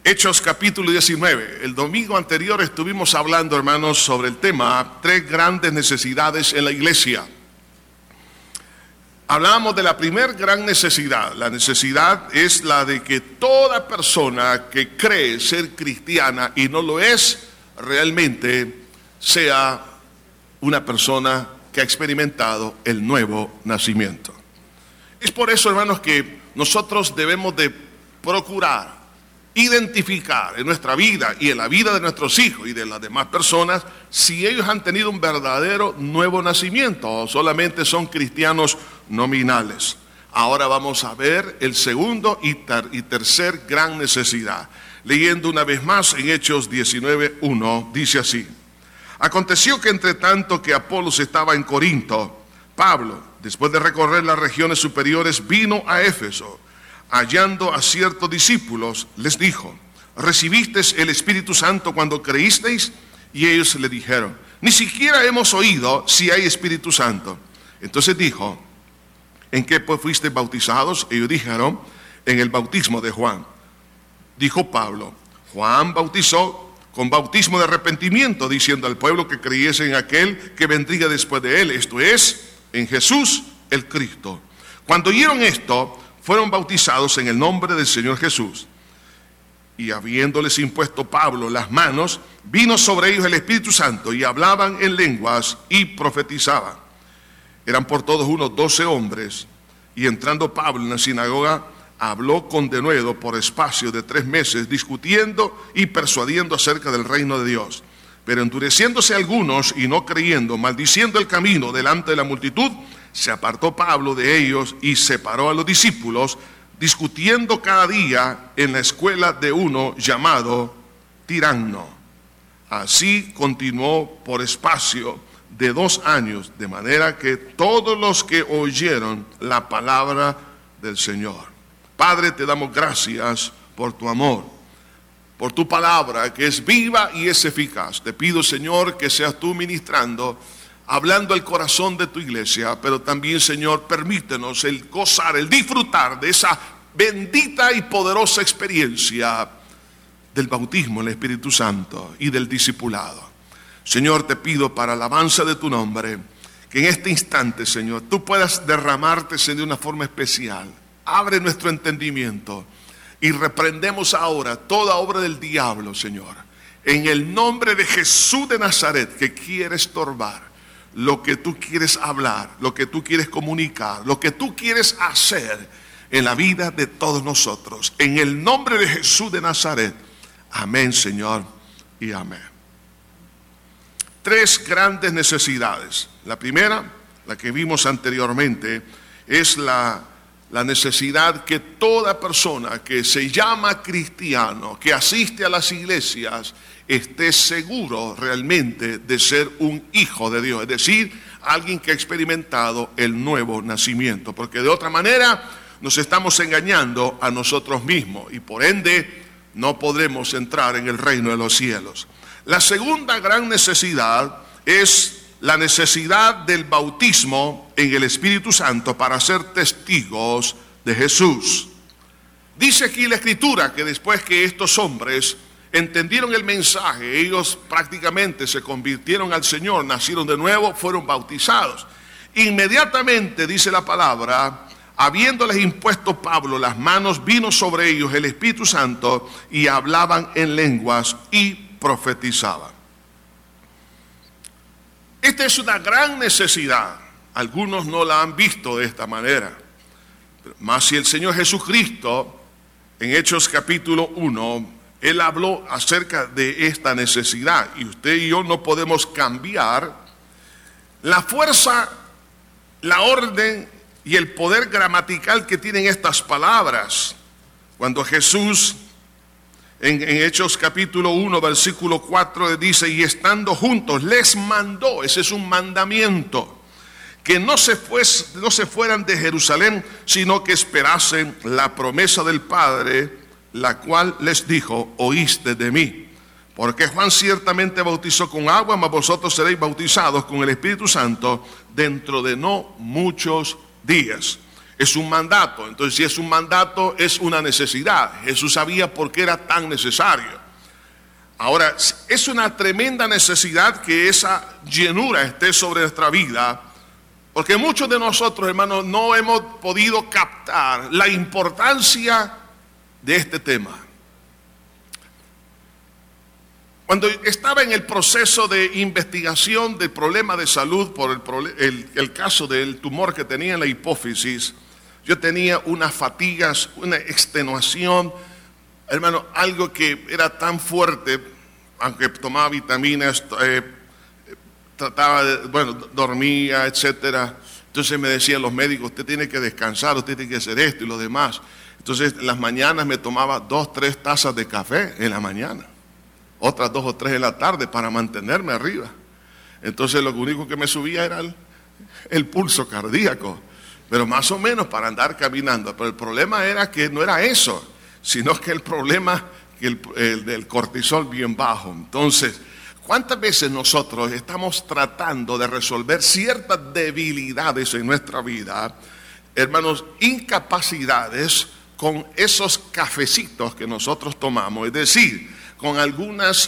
Hechos capítulo 19. El domingo anterior estuvimos hablando, hermanos, sobre el tema 3 grandes necesidades en la iglesia. Hablábamos de la primera gran necesidad. La necesidad es la de que toda persona que cree ser cristiana y no lo es, realmente sea una persona que ha experimentado el nuevo nacimiento. Es por eso, hermanos, que nosotros debemos de procurar identificar en nuestra vida y en la vida de nuestros hijos y de las demás personas si ellos han tenido un verdadero nuevo nacimiento o solamente son cristianos nominales. Ahora vamos a ver el segundo y tercer gran necesidad. Leyendo una vez más en Hechos 19:1, dice así: Aconteció que entre tanto que Apolos estaba en Corinto, Pablo, después de recorrer las regiones superiores, vino a Éfeso. Hallando a ciertos discípulos, les dijo: ¿recibisteis el Espíritu Santo cuando creísteis? Y ellos le dijeron: ni siquiera hemos oído si hay Espíritu Santo. Entonces dijo: ¿en qué pues fuisteis bautizados? Ellos dijeron: en el bautismo de Juan. Dijo Pablo: Juan bautizó con bautismo de arrepentimiento, diciendo al pueblo que creyese en aquel que vendría después de él, esto es, en Jesús el Cristo. Cuando oyeron esto, fueron bautizados en el nombre del Señor Jesús. Y habiéndoles impuesto Pablo las manos, vino sobre ellos el Espíritu Santo, y hablaban en lenguas y profetizaban. Eran por todos unos 12 hombres, y entrando Pablo en la sinagoga, habló con denuedo por espacio de 3 meses, discutiendo y persuadiendo acerca del reino de Dios. Pero endureciéndose algunos y no creyendo, maldiciendo el camino delante de la multitud, se apartó Pablo de ellos y separó a los discípulos, discutiendo cada día en la escuela de uno llamado Tiranno. Así continuó por espacio de 2 años, de manera que todos los que oyeron la palabra del Señor. Padre, te damos gracias por tu amor, por tu palabra que es viva y es eficaz. Te pido, Señor, que seas tú ministrando, hablando al corazón de tu iglesia, pero también, Señor, permítenos el gozar, el disfrutar de esa bendita y poderosa experiencia del bautismo en el Espíritu Santo y del discipulado. Señor, te pido para alabanza de tu nombre, que en este instante, Señor, tú puedas derramarte de una forma especial. Abre nuestro entendimiento y reprendemos ahora toda obra del diablo, Señor, en el nombre de Jesús de Nazaret, que quiere estorbar lo que tú quieres hablar, lo que tú quieres comunicar, lo que tú quieres hacer en la vida de todos nosotros. En el nombre de Jesús de Nazaret. Amén, Señor, y amén. 3 grandes necesidades. La primera, la que vimos anteriormente, es la necesidad que toda persona que se llama cristiano, que asiste a las iglesias, esté seguro realmente de ser un hijo de Dios, es decir, alguien que ha experimentado el nuevo nacimiento, porque de otra manera nos estamos engañando a nosotros mismos y por ende no podremos entrar en el reino de los cielos. La segunda gran necesidad es la necesidad del bautismo en el Espíritu Santo para ser testigos de Jesús. Dice aquí la Escritura que después que estos hombres entendieron el mensaje, ellos prácticamente se convirtieron al Señor, nacieron de nuevo, fueron bautizados. Inmediatamente, dice la palabra, habiéndoles impuesto Pablo las manos, vino sobre ellos el Espíritu Santo y hablaban en lenguas y profetizaban. Esta es una gran necesidad. Algunos no la han visto de esta manera. Mas si el Señor Jesucristo, en Hechos capítulo 1, Él habló acerca de esta necesidad. Y usted y yo no podemos cambiar la fuerza, la orden y el poder gramatical que tienen estas palabras. Cuando Jesús, en Hechos capítulo 1, versículo 4, dice: y estando juntos, les mandó, ese es un mandamiento, que no se fueran de Jerusalén, sino que esperasen la promesa del Padre, la cual les dijo: oíste de mí. Porque Juan ciertamente bautizó con agua, mas vosotros seréis bautizados con el Espíritu Santo dentro de no muchos días. es un mandato. Entonces, si es un mandato, es una necesidad. Jesús sabía por qué era tan necesario. Ahora, es una tremenda necesidad que esa llenura esté sobre nuestra vida, porque muchos de nosotros, hermanos, no hemos podido captar la importancia de este tema. Cuando estaba en el proceso de investigación del problema de salud por el caso del tumor que tenía en la hipófisis, yo tenía unas fatigas, una extenuación, hermano, algo que era tan fuerte, aunque tomaba vitaminas, dormía, etcétera. Entonces me decían los médicos, usted tiene que descansar, usted tiene que hacer esto y lo demás. Entonces en las mañanas me tomaba 2, 3 tazas de café en la mañana, otras 2 o 3 en la tarde para mantenerme arriba. Entonces lo único que me subía era el pulso cardíaco, pero más o menos para andar caminando. Pero el problema era que no era eso, sino que el problema que el del cortisol bien bajo. Entonces, ¿cuántas veces nosotros estamos tratando de resolver ciertas debilidades en nuestra vida, hermanos, incapacidades, con esos cafecitos que nosotros tomamos? Es decir, con algunas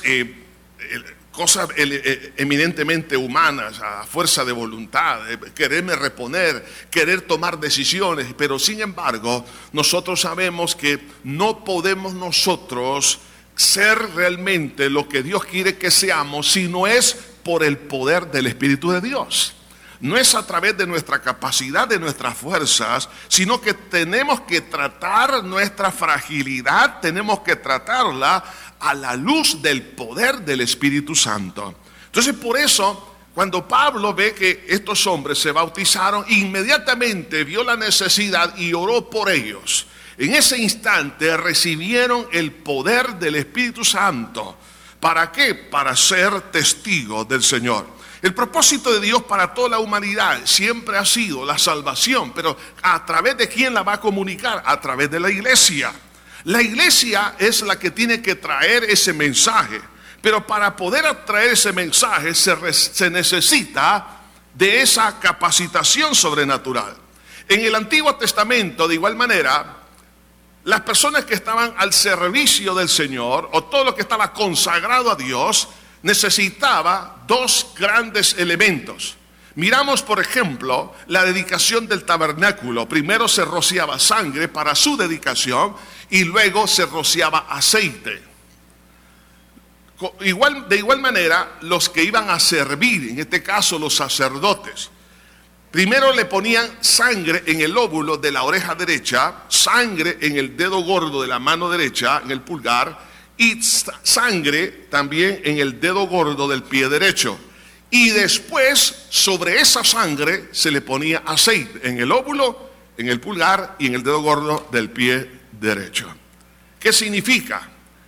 cosas eminentemente humanas, a fuerza de voluntad, quererme reponer, querer tomar decisiones, pero sin embargo, nosotros sabemos que no podemos nosotros ser realmente lo que Dios quiere que seamos, si no es por el poder del Espíritu de Dios. No es a través de nuestra capacidad, de nuestras fuerzas, sino que tenemos que tratar nuestra fragilidad, tenemos que tratarla a la luz del poder del Espíritu Santo. Entonces, por eso, cuando Pablo ve que estos hombres se bautizaron, inmediatamente vio la necesidad y oró por ellos. En ese instante recibieron el poder del Espíritu Santo. ¿Para qué? Para ser testigos del Señor. El propósito de Dios para toda la humanidad siempre ha sido la salvación, pero ¿a través de quién la va a comunicar? A través de la iglesia. La iglesia es la que tiene que traer ese mensaje, pero para poder traer ese mensaje se necesita de esa capacitación sobrenatural. En el Antiguo Testamento, de igual manera, las personas que estaban al servicio del Señor, o todo lo que estaba consagrado a Dios, necesitaba 2 grandes elementos. Miramos, por ejemplo, la dedicación del tabernáculo. Primero se rociaba sangre para su dedicación y luego se rociaba aceite. De igual manera, los que iban a servir, en este caso los sacerdotes, primero le ponían sangre en el lóbulo de la oreja derecha, sangre en el dedo gordo de la mano derecha, en el pulgar, y sangre también en el dedo gordo del pie derecho. Y después, sobre esa sangre, se le ponía aceite en el lóbulo, en el pulgar y en el dedo gordo del pie derecho. ¿Qué significa?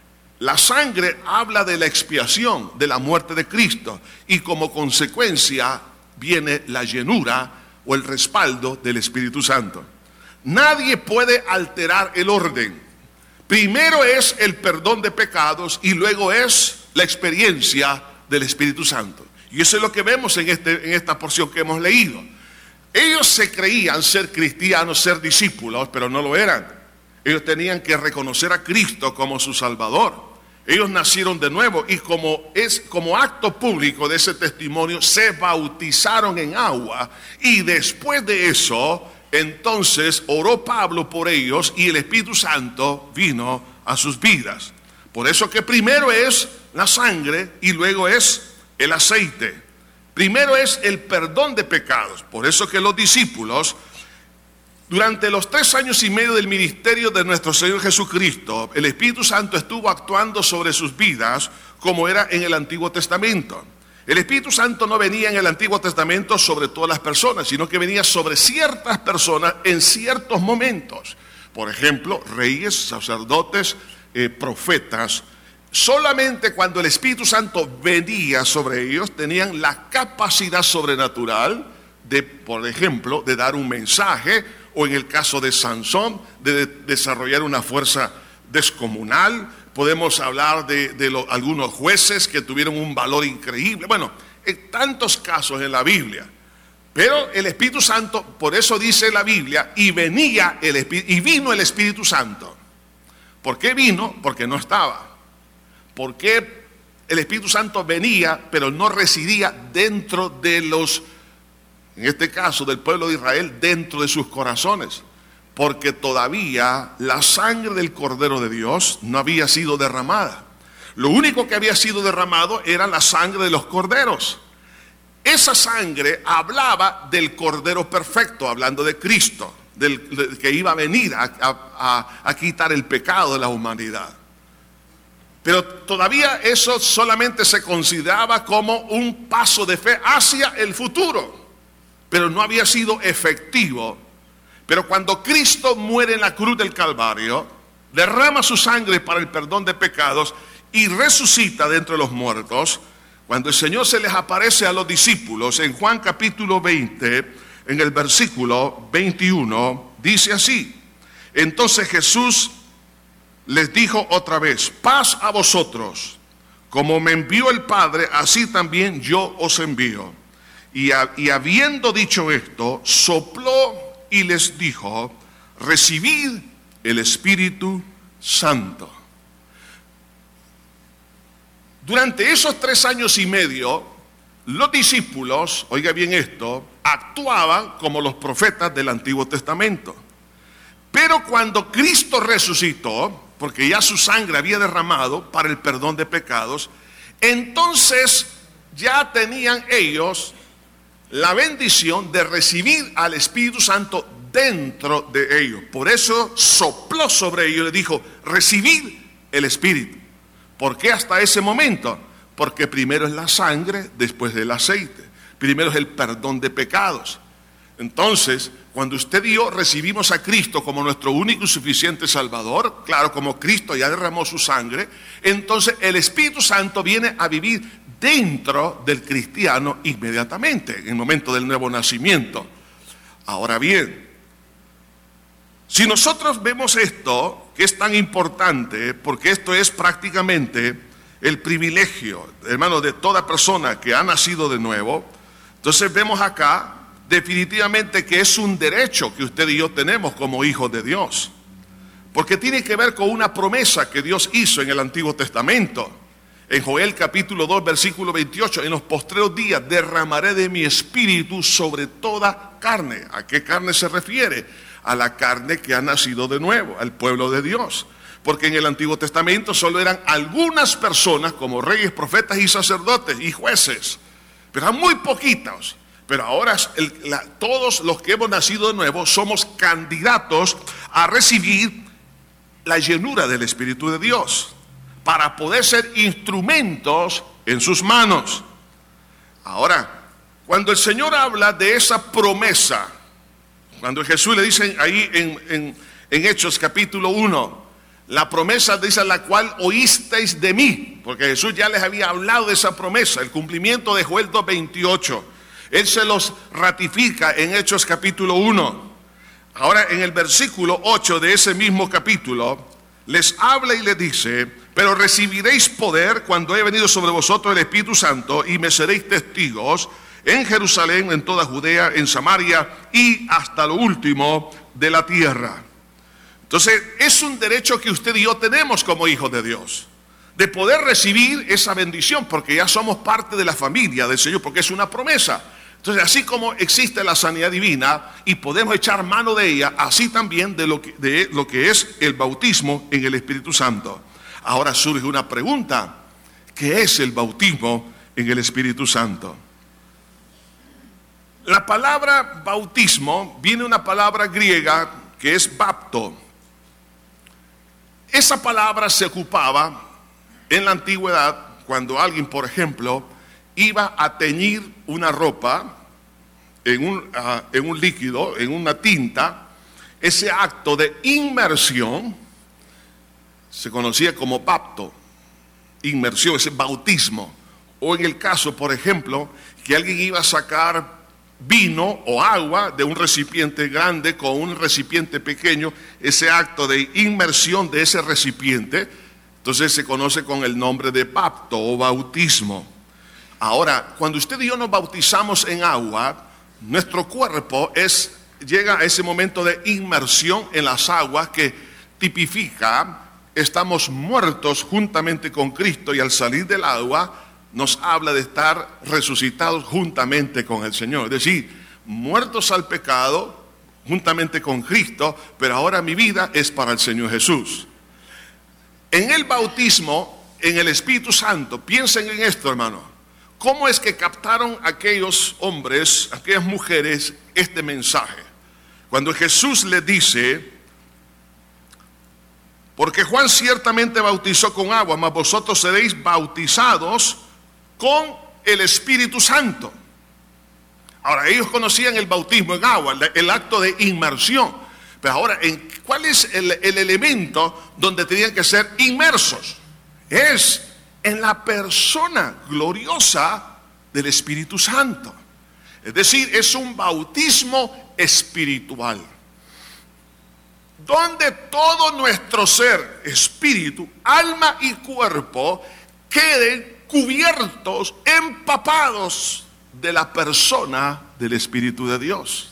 La sangre habla de la expiación, de la muerte de Cristo, y como consecuencia viene la llenura o el respaldo del Espíritu Santo. Nadie puede alterar el orden. Primero es el perdón de pecados y luego es la experiencia del Espíritu Santo. Y eso es lo que vemos en esta porción que hemos leído. Ellos se creían ser cristianos, ser discípulos, pero no lo eran. Ellos tenían que reconocer a Cristo como su Salvador. Ellos nacieron de nuevo y como acto público de ese testimonio se bautizaron en agua, y después de eso, entonces oró Pablo por ellos y el Espíritu Santo vino a sus vidas. Por eso que primero es la sangre y luego es el aceite. Primero es el perdón de pecados. Por eso que los discípulos, durante los 3 años y medio del ministerio de nuestro Señor Jesucristo, el Espíritu Santo estuvo actuando sobre sus vidas como era en el Antiguo Testamento. El Espíritu Santo no venía en el Antiguo Testamento sobre todas las personas, sino que venía sobre ciertas personas en ciertos momentos. Por ejemplo, reyes, sacerdotes, profetas. Solamente cuando el Espíritu Santo venía sobre ellos, tenían la capacidad sobrenatural de, por ejemplo, de dar un mensaje, o en el caso de Sansón, de desarrollar una fuerza descomunal. Podemos hablar de algunos jueces que tuvieron un valor increíble. Bueno, en tantos casos en la Biblia. Pero el Espíritu Santo, por eso dice la Biblia, y vino el Espíritu Santo. ¿Por qué vino? Porque no estaba. ¿Por qué el Espíritu Santo venía, pero no residía dentro de los, en este caso del pueblo de Israel, dentro de sus corazones? Porque todavía la sangre del Cordero de Dios no había sido derramada. Lo único que había sido derramado era la sangre de los corderos. Esa sangre hablaba del Cordero perfecto, hablando de Cristo, que iba a venir a quitar el pecado de la humanidad. Pero todavía eso solamente se consideraba como un paso de fe hacia el futuro, pero no había sido efectivo. Pero cuando Cristo muere en la cruz del Calvario, derrama su sangre para el perdón de pecados y resucita de entre los muertos, cuando el Señor se les aparece a los discípulos en Juan capítulo 20, en el versículo 21, dice así: entonces Jesús les dijo otra vez, paz a vosotros, como me envió el Padre, así también yo os envío. Y habiendo dicho esto, sopló y les dijo, recibid el Espíritu Santo. Durante esos 3 años y medio, los discípulos, oiga bien esto, actuaban como los profetas del Antiguo Testamento. Pero cuando Cristo resucitó, porque ya su sangre había derramado para el perdón de pecados, entonces ya tenían ellos la bendición de recibir al Espíritu Santo dentro de ellos. Por eso sopló sobre ellos y les dijo, recibid el Espíritu. ¿Por qué hasta ese momento? Porque primero es la sangre, después del aceite. Primero es el perdón de pecados. Entonces, cuando usted y yo recibimos a Cristo como nuestro único y suficiente Salvador, claro, como Cristo ya derramó su sangre, entonces el Espíritu Santo viene a vivir dentro del cristiano inmediatamente, en el momento del nuevo nacimiento. Ahora bien, si nosotros vemos esto, que es tan importante, porque esto es prácticamente el privilegio, hermano, de toda persona que ha nacido de nuevo, entonces vemos acá definitivamente que es un derecho que usted y yo tenemos como hijos de Dios, porque tiene que ver con una promesa que Dios hizo en el Antiguo Testamento. En Joel capítulo 2 versículo 28, en los postreros días derramaré de mi espíritu sobre toda carne. ¿A qué carne se refiere? A la carne que ha nacido de nuevo, al pueblo de Dios. Porque en el Antiguo Testamento solo eran algunas personas como reyes, profetas y sacerdotes y jueces, pero eran muy poquitos. Pero ahora todos los que hemos nacido de nuevo somos candidatos a recibir la llenura del Espíritu de Dios, para poder ser instrumentos en sus manos. Ahora, cuando el Señor habla de esa promesa, cuando Jesús le dice ahí en Hechos capítulo 1, la promesa dice la cual oísteis de mí, porque Jesús ya les había hablado de esa promesa, el cumplimiento de Joel 2:28. Él se los ratifica en Hechos capítulo 1. Ahora en el versículo 8 de ese mismo capítulo, les habla y les dice, pero recibiréis poder cuando haya venido sobre vosotros el Espíritu Santo y me seréis testigos en Jerusalén, en toda Judea, en Samaria y hasta lo último de la tierra. Entonces es un derecho que usted y yo tenemos como hijos de Dios, de poder recibir esa bendición, porque ya somos parte de la familia del Señor, porque es una promesa. Entonces, así como existe la sanidad divina y podemos echar mano de ella, así también de lo que es el bautismo en el Espíritu Santo. Ahora surge una pregunta: ¿qué es el bautismo en el Espíritu Santo? La palabra bautismo viene de una palabra griega que es bapto. Esa palabra se ocupaba en la antigüedad cuando alguien, por ejemplo, iba a teñir una ropa en un líquido, en una tinta. Ese acto de inmersión se conocía como bapto, inmersión, ese bautismo. O en el caso, por ejemplo, que alguien iba a sacar vino o agua de un recipiente grande con un recipiente pequeño, ese acto de inmersión de ese recipiente, entonces se conoce con el nombre de bapto o bautismo. Ahora, cuando usted y yo nos bautizamos en agua, nuestro cuerpo llega a ese momento de inmersión en las aguas que tipifica, estamos muertos juntamente con Cristo, y al salir del agua nos habla de estar resucitados juntamente con el Señor. Es decir, muertos al pecado juntamente con Cristo, pero ahora mi vida es para el Señor Jesús. En el bautismo, en el Espíritu Santo, piensen en esto, hermano. ¿Cómo es que captaron aquellos hombres, aquellas mujeres, este mensaje? Cuando Jesús les dice, porque Juan ciertamente bautizó con agua, mas vosotros seréis bautizados con el Espíritu Santo. Ahora, ellos conocían el bautismo en agua, el acto de inmersión. Pero ahora, ¿cuál es el elemento donde tenían que ser inmersos? Es en la persona gloriosa del Espíritu Santo. Es decir, es un bautismo espiritual, donde todo nuestro ser, espíritu, alma y cuerpo queden cubiertos, empapados de la persona del Espíritu de Dios.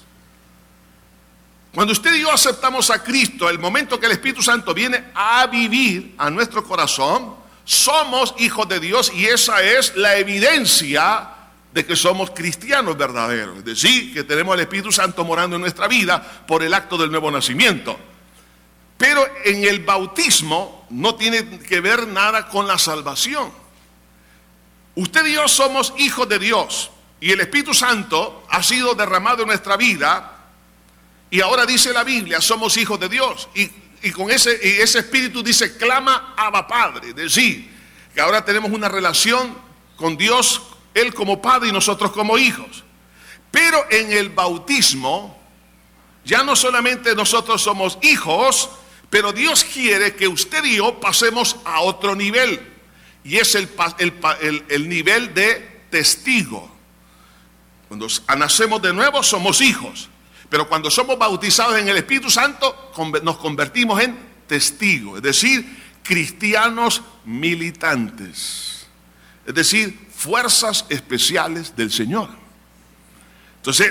Cuando usted y yo aceptamos a Cristo, el momento que el Espíritu Santo viene a vivir a nuestro corazón, somos hijos de Dios, y esa es la evidencia de que somos cristianos verdaderos. Es decir, que tenemos al Espíritu Santo morando en nuestra vida por el acto del nuevo nacimiento. Pero en el bautismo no tiene que ver nada con la salvación. Usted y yo somos hijos de Dios, y el Espíritu Santo ha sido derramado en nuestra vida, y ahora dice la Biblia, somos hijos de Dios, y con ese Espíritu dice, clama Abba Padre. Es decir, que ahora tenemos una relación con Dios, Él como Padre y nosotros como hijos. Pero en el bautismo, ya no solamente nosotros somos hijos, pero Dios quiere que usted y yo pasemos a otro nivel. Y es el nivel de testigo. Cuando nacemos de nuevo somos hijos, pero cuando somos bautizados en el Espíritu Santo nos convertimos en testigos, es decir, cristianos militantes, es decir, fuerzas especiales del Señor. Entonces,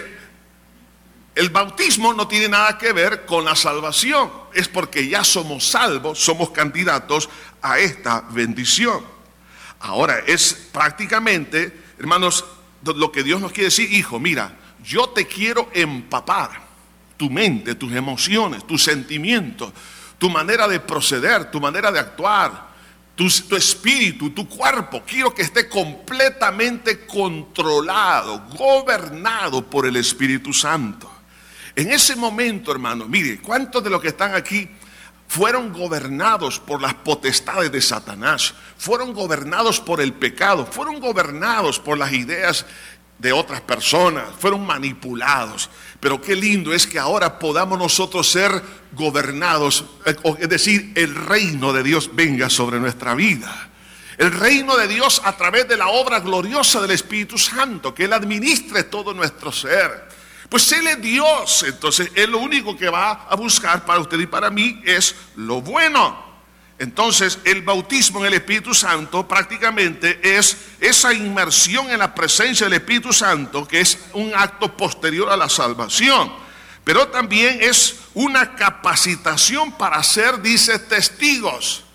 el bautismo no tiene nada que ver con la salvación, es porque ya somos salvos, somos candidatos a esta bendición. Ahora, es prácticamente, hermanos, lo que Dios nos quiere decir: hijo, mira, yo te quiero empapar tu mente, tus emociones, tus sentimientos, tu manera de proceder, tu manera de actuar, tu espíritu, tu cuerpo. Quiero que esté completamente controlado, gobernado por el Espíritu Santo. En ese momento, hermanos, mire, ¿cuántos de los que están aquí fueron gobernados por las potestades de Satanás? Fueron gobernados por el pecado, fueron gobernados por las ideas de otras personas, fueron manipulados. Pero qué lindo es que ahora podamos nosotros ser gobernados, es decir, el reino de Dios venga sobre nuestra vida. El reino de Dios a través de la obra gloriosa del Espíritu Santo, que Él administre todo nuestro ser. Pues Él es Dios, entonces Él lo único que va a buscar para usted y para mí es lo bueno. Entonces el bautismo en el Espíritu Santo prácticamente es esa inmersión en la presencia del Espíritu Santo, que es un acto posterior a la salvación. Pero también es una capacitación para ser, dice, testigos.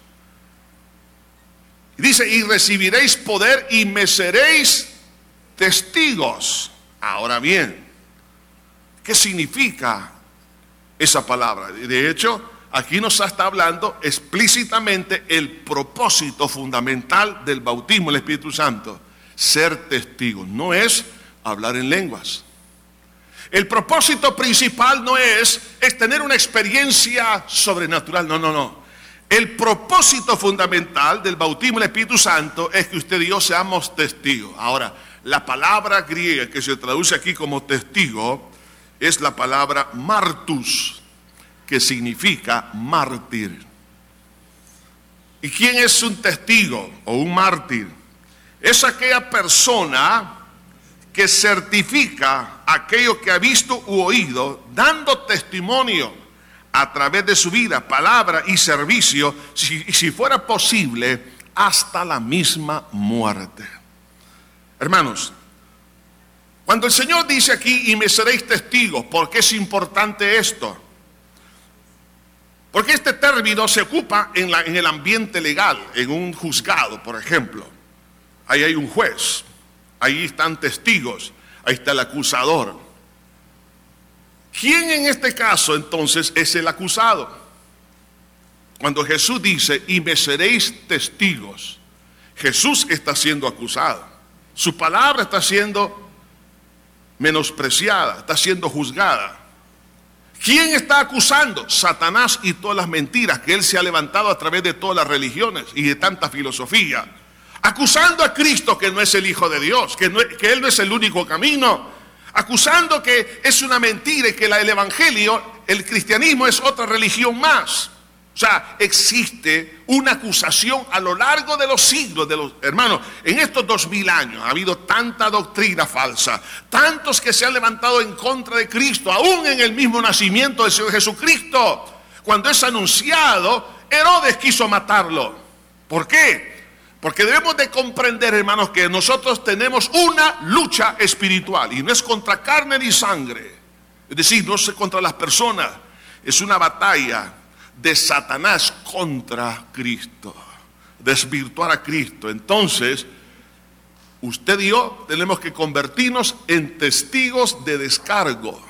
Dice, y recibiréis poder y me seréis testigos. Ahora bien, ¿qué significa esa palabra? De hecho, aquí nos está hablando explícitamente el propósito fundamental del bautismo del Espíritu Santo: ser testigo. No es hablar en lenguas. El propósito principal no es tener una experiencia sobrenatural. No. El propósito fundamental del bautismo del Espíritu Santo es que usted y yo seamos testigos. Ahora, la palabra griega que se traduce aquí como testigo es la palabra martus, que significa mártir. ¿Y quién es un testigo o un mártir? Es aquella persona que certifica aquello que ha visto u oído, dando testimonio a través de su vida, palabra y servicio, si fuera posible, hasta la misma muerte. Hermanos, Cuando el Señor dice aquí, y me seréis testigos, ¿por qué es importante esto? Porque este término se ocupa en el ambiente legal, en un juzgado, por ejemplo. Ahí hay un juez, ahí están testigos, ahí está el acusador. ¿Quién en este caso entonces es el acusado? Cuando Jesús dice, y me seréis testigos, Jesús está siendo acusado. Su palabra está siendo menospreciada, está siendo juzgada. ¿Quién está acusando? Satanás y todas las mentiras que él se ha levantado a través de todas las religiones y de tanta filosofía. Acusando a Cristo que no es el Hijo de Dios, que Él no es el único camino. Acusando que es una mentira y que el Evangelio, el cristianismo es otra religión más. O sea, existe una acusación a lo largo de los siglos, hermanos. En estos 2000 años ha habido tanta doctrina falsa, tantos que se han levantado en contra de Cristo, aún en el mismo nacimiento del Señor Jesucristo. Cuando es anunciado, Herodes quiso matarlo. ¿Por qué? Porque debemos de comprender, hermanos, que nosotros tenemos una lucha espiritual y no es contra carne ni sangre. Es decir, no es contra las personas, es una batalla de Satanás contra Cristo, desvirtuar a Cristo. Entonces, usted y yo tenemos que convertirnos en testigos de descargo,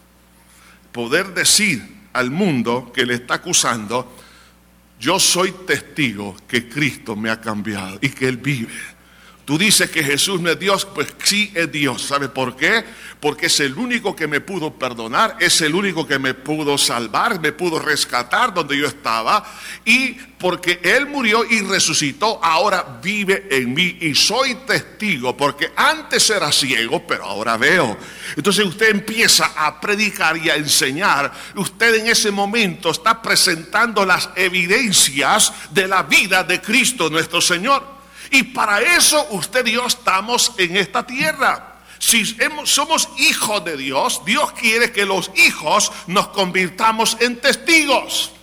poder decir al mundo que le está acusando, yo soy testigo que Cristo me ha cambiado y que Él vive. Tú dices que Jesús no es Dios, pues sí es Dios. ¿Sabe por qué? Porque es el único que me pudo perdonar, es el único que me pudo salvar, me pudo rescatar donde yo estaba. Y porque Él murió y resucitó, ahora vive en mí y soy testigo. Porque antes era ciego, pero ahora veo. Entonces usted empieza a predicar y a enseñar. Usted en ese momento está presentando las evidencias de la vida de Cristo nuestro Señor. Y para eso usted y yo estamos en esta tierra. Si somos hijos de Dios, Dios quiere que los hijos nos convirtamos en testigos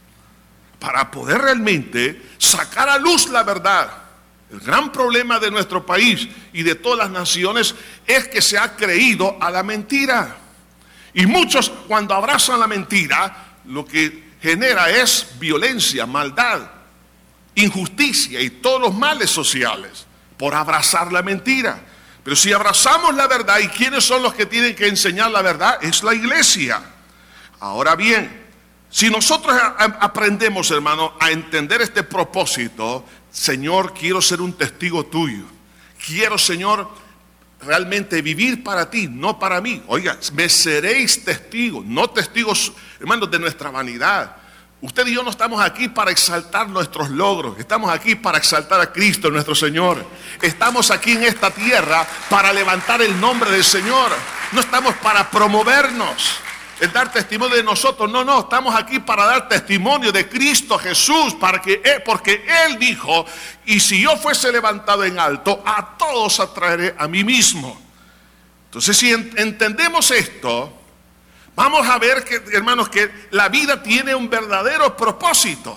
para poder realmente sacar a luz la verdad. El gran problema de nuestro país y de todas las naciones es que se ha creído a la mentira. Y muchos, cuando abrazan la mentira, lo que genera es violencia, maldad, injusticia y todos los males sociales por abrazar la mentira. Pero si abrazamos la verdad, ¿y quiénes son los que tienen que enseñar la verdad? Es la iglesia. Ahora bien, si nosotros aprendemos, hermano, a entender este propósito, Señor, quiero ser un testigo tuyo. Quiero, Señor, realmente vivir para ti, no para mí. Oiga, me seréis testigos, no testigos, hermanos, de nuestra vanidad. Usted y yo no estamos aquí para exaltar nuestros logros, estamos aquí para exaltar a Cristo nuestro Señor. Estamos aquí en esta tierra para levantar el nombre del Señor. No estamos para promovernos, el dar testimonio de nosotros. No, estamos aquí para dar testimonio de Cristo Jesús, porque Él dijo, y si yo fuese levantado en alto, a todos atraeré a mí mismo. Entonces, si entendemos esto, vamos a ver, hermanos, que la vida tiene un verdadero propósito.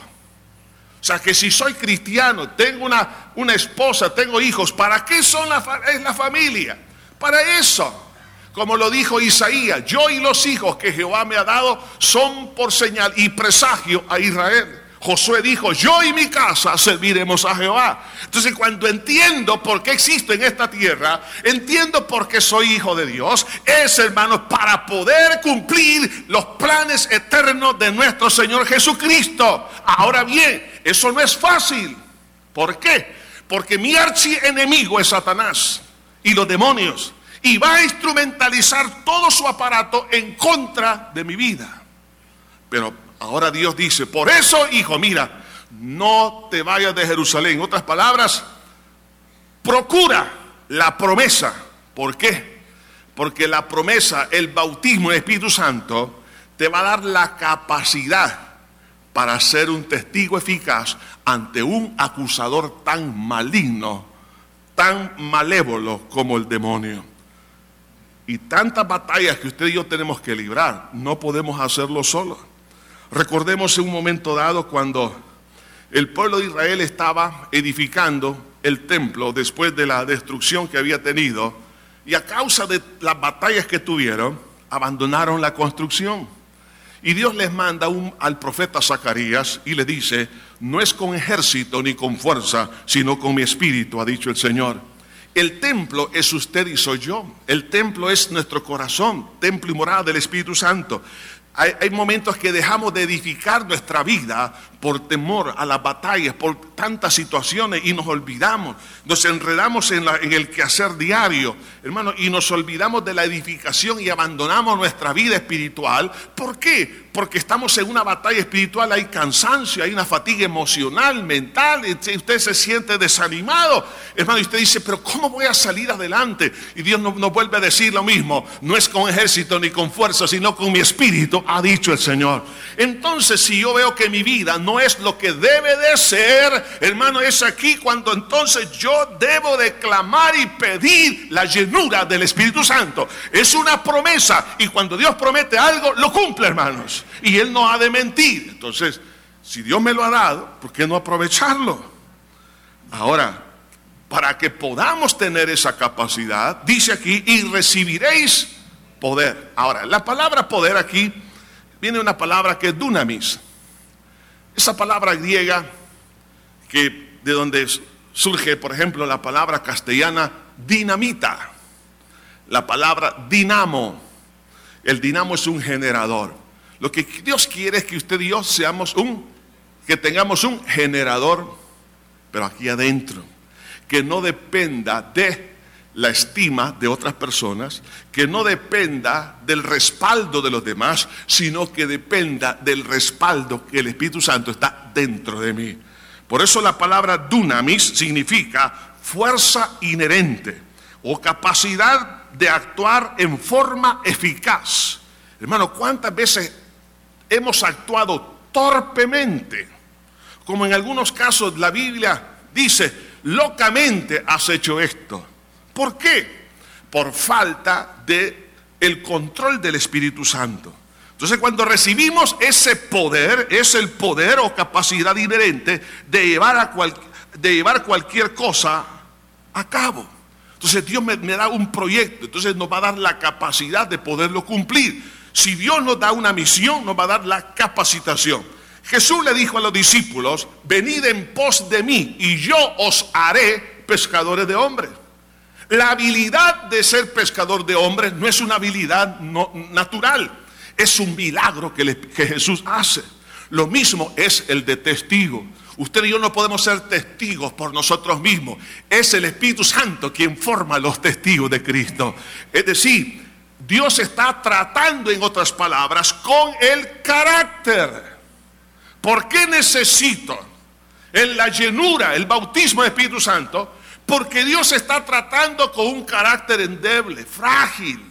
O sea, que si soy cristiano, tengo una esposa, tengo hijos, ¿para qué es la familia? Para eso. Como lo dijo Isaías, yo y los hijos que Jehová me ha dado son por señal y presagio a Israel. Josué dijo, yo y mi casa serviremos a Jehová. Entonces, cuando entiendo por qué existo en esta tierra, entiendo por qué soy hijo de Dios, es, hermanos, para poder cumplir los planes eternos de nuestro Señor Jesucristo. Ahora bien, eso no es fácil. ¿Por qué? Porque mi archienemigo es Satanás y los demonios, y va a instrumentalizar todo su aparato en contra de mi vida. Pero ahora Dios dice, por eso, hijo, mira, no te vayas de Jerusalén. En otras palabras, procura la promesa. ¿Por qué? Porque la promesa, el bautismo del Espíritu Santo, te va a dar la capacidad para ser un testigo eficaz ante un acusador tan maligno, tan malévolo como el demonio. Y tantas batallas que usted y yo tenemos que librar, no podemos hacerlo solos. Recordemos en un momento dado cuando el pueblo de Israel estaba edificando el templo después de la destrucción que había tenido y a causa de las batallas que tuvieron, abandonaron la construcción. Y Dios les manda al profeta Zacarías y le dice: no es con ejército ni con fuerza, sino con mi espíritu, ha dicho el Señor. El templo es usted y soy yo. El templo es nuestro corazón, templo y morada del Espíritu Santo. Hay momentos que dejamos de edificar nuestra vida por temor a las batallas, por tantas situaciones, y nos olvidamos, nos enredamos en el quehacer diario, hermano, y nos olvidamos de la edificación y abandonamos nuestra vida espiritual. ¿Por qué? Porque estamos en una batalla espiritual, hay cansancio, hay una fatiga emocional, mental, usted se siente desanimado, hermano, y usted dice: pero ¿cómo voy a salir adelante? Y Dios nos vuelve a decir lo mismo: no es con ejército ni con fuerza, sino con mi espíritu, ha dicho el Señor. Entonces, si yo veo que mi vida no es lo que debe de ser, hermano, es aquí cuando entonces yo debo de clamar y pedir la llenura del Espíritu Santo. Es una promesa, y cuando Dios promete algo, lo cumple, hermanos, y Él no ha de mentir. Entonces, si Dios me lo ha dado, ¿por qué no aprovecharlo? Ahora, para que podamos tener esa capacidad, dice aquí: y recibiréis poder. Ahora, la palabra poder aquí viene una palabra que es dunamis. Esa palabra griega, que de donde surge, por ejemplo, la palabra castellana dinamita, la palabra dinamo. El dinamo es un generador. Lo que Dios quiere es que usted y yo que tengamos un generador, pero aquí adentro, que no dependa de la estima de otras personas, que no dependa del respaldo de los demás, sino que dependa del respaldo que el Espíritu Santo está dentro de mí. Por eso la palabra dunamis significa fuerza inherente o capacidad de actuar en forma eficaz. Hermano, ¿cuántas veces hemos actuado torpemente? Como en algunos casos la Biblia dice: locamente has hecho esto. ¿Por qué? Por falta de el control del Espíritu Santo. Entonces, cuando recibimos ese poder, es el poder o capacidad inherente de llevar cualquier cosa a cabo. Entonces, Dios me da un proyecto, entonces nos va a dar la capacidad de poderlo cumplir. Si Dios nos da una misión, nos va a dar la capacitación. Jesús le dijo a los discípulos: venid en pos de mí y yo os haré pescadores de hombres. La habilidad de ser pescador de hombres no es una habilidad natural, es un milagro que Jesús hace. Lo mismo es el de testigo. Usted y yo no podemos ser testigos por nosotros mismos. Es el Espíritu Santo quien forma los testigos de Cristo. Es decir, Dios está tratando, en otras palabras, con el carácter. ¿Por qué necesito en la llenura, el bautismo del Espíritu Santo? Porque Dios está tratando con un carácter endeble, frágil.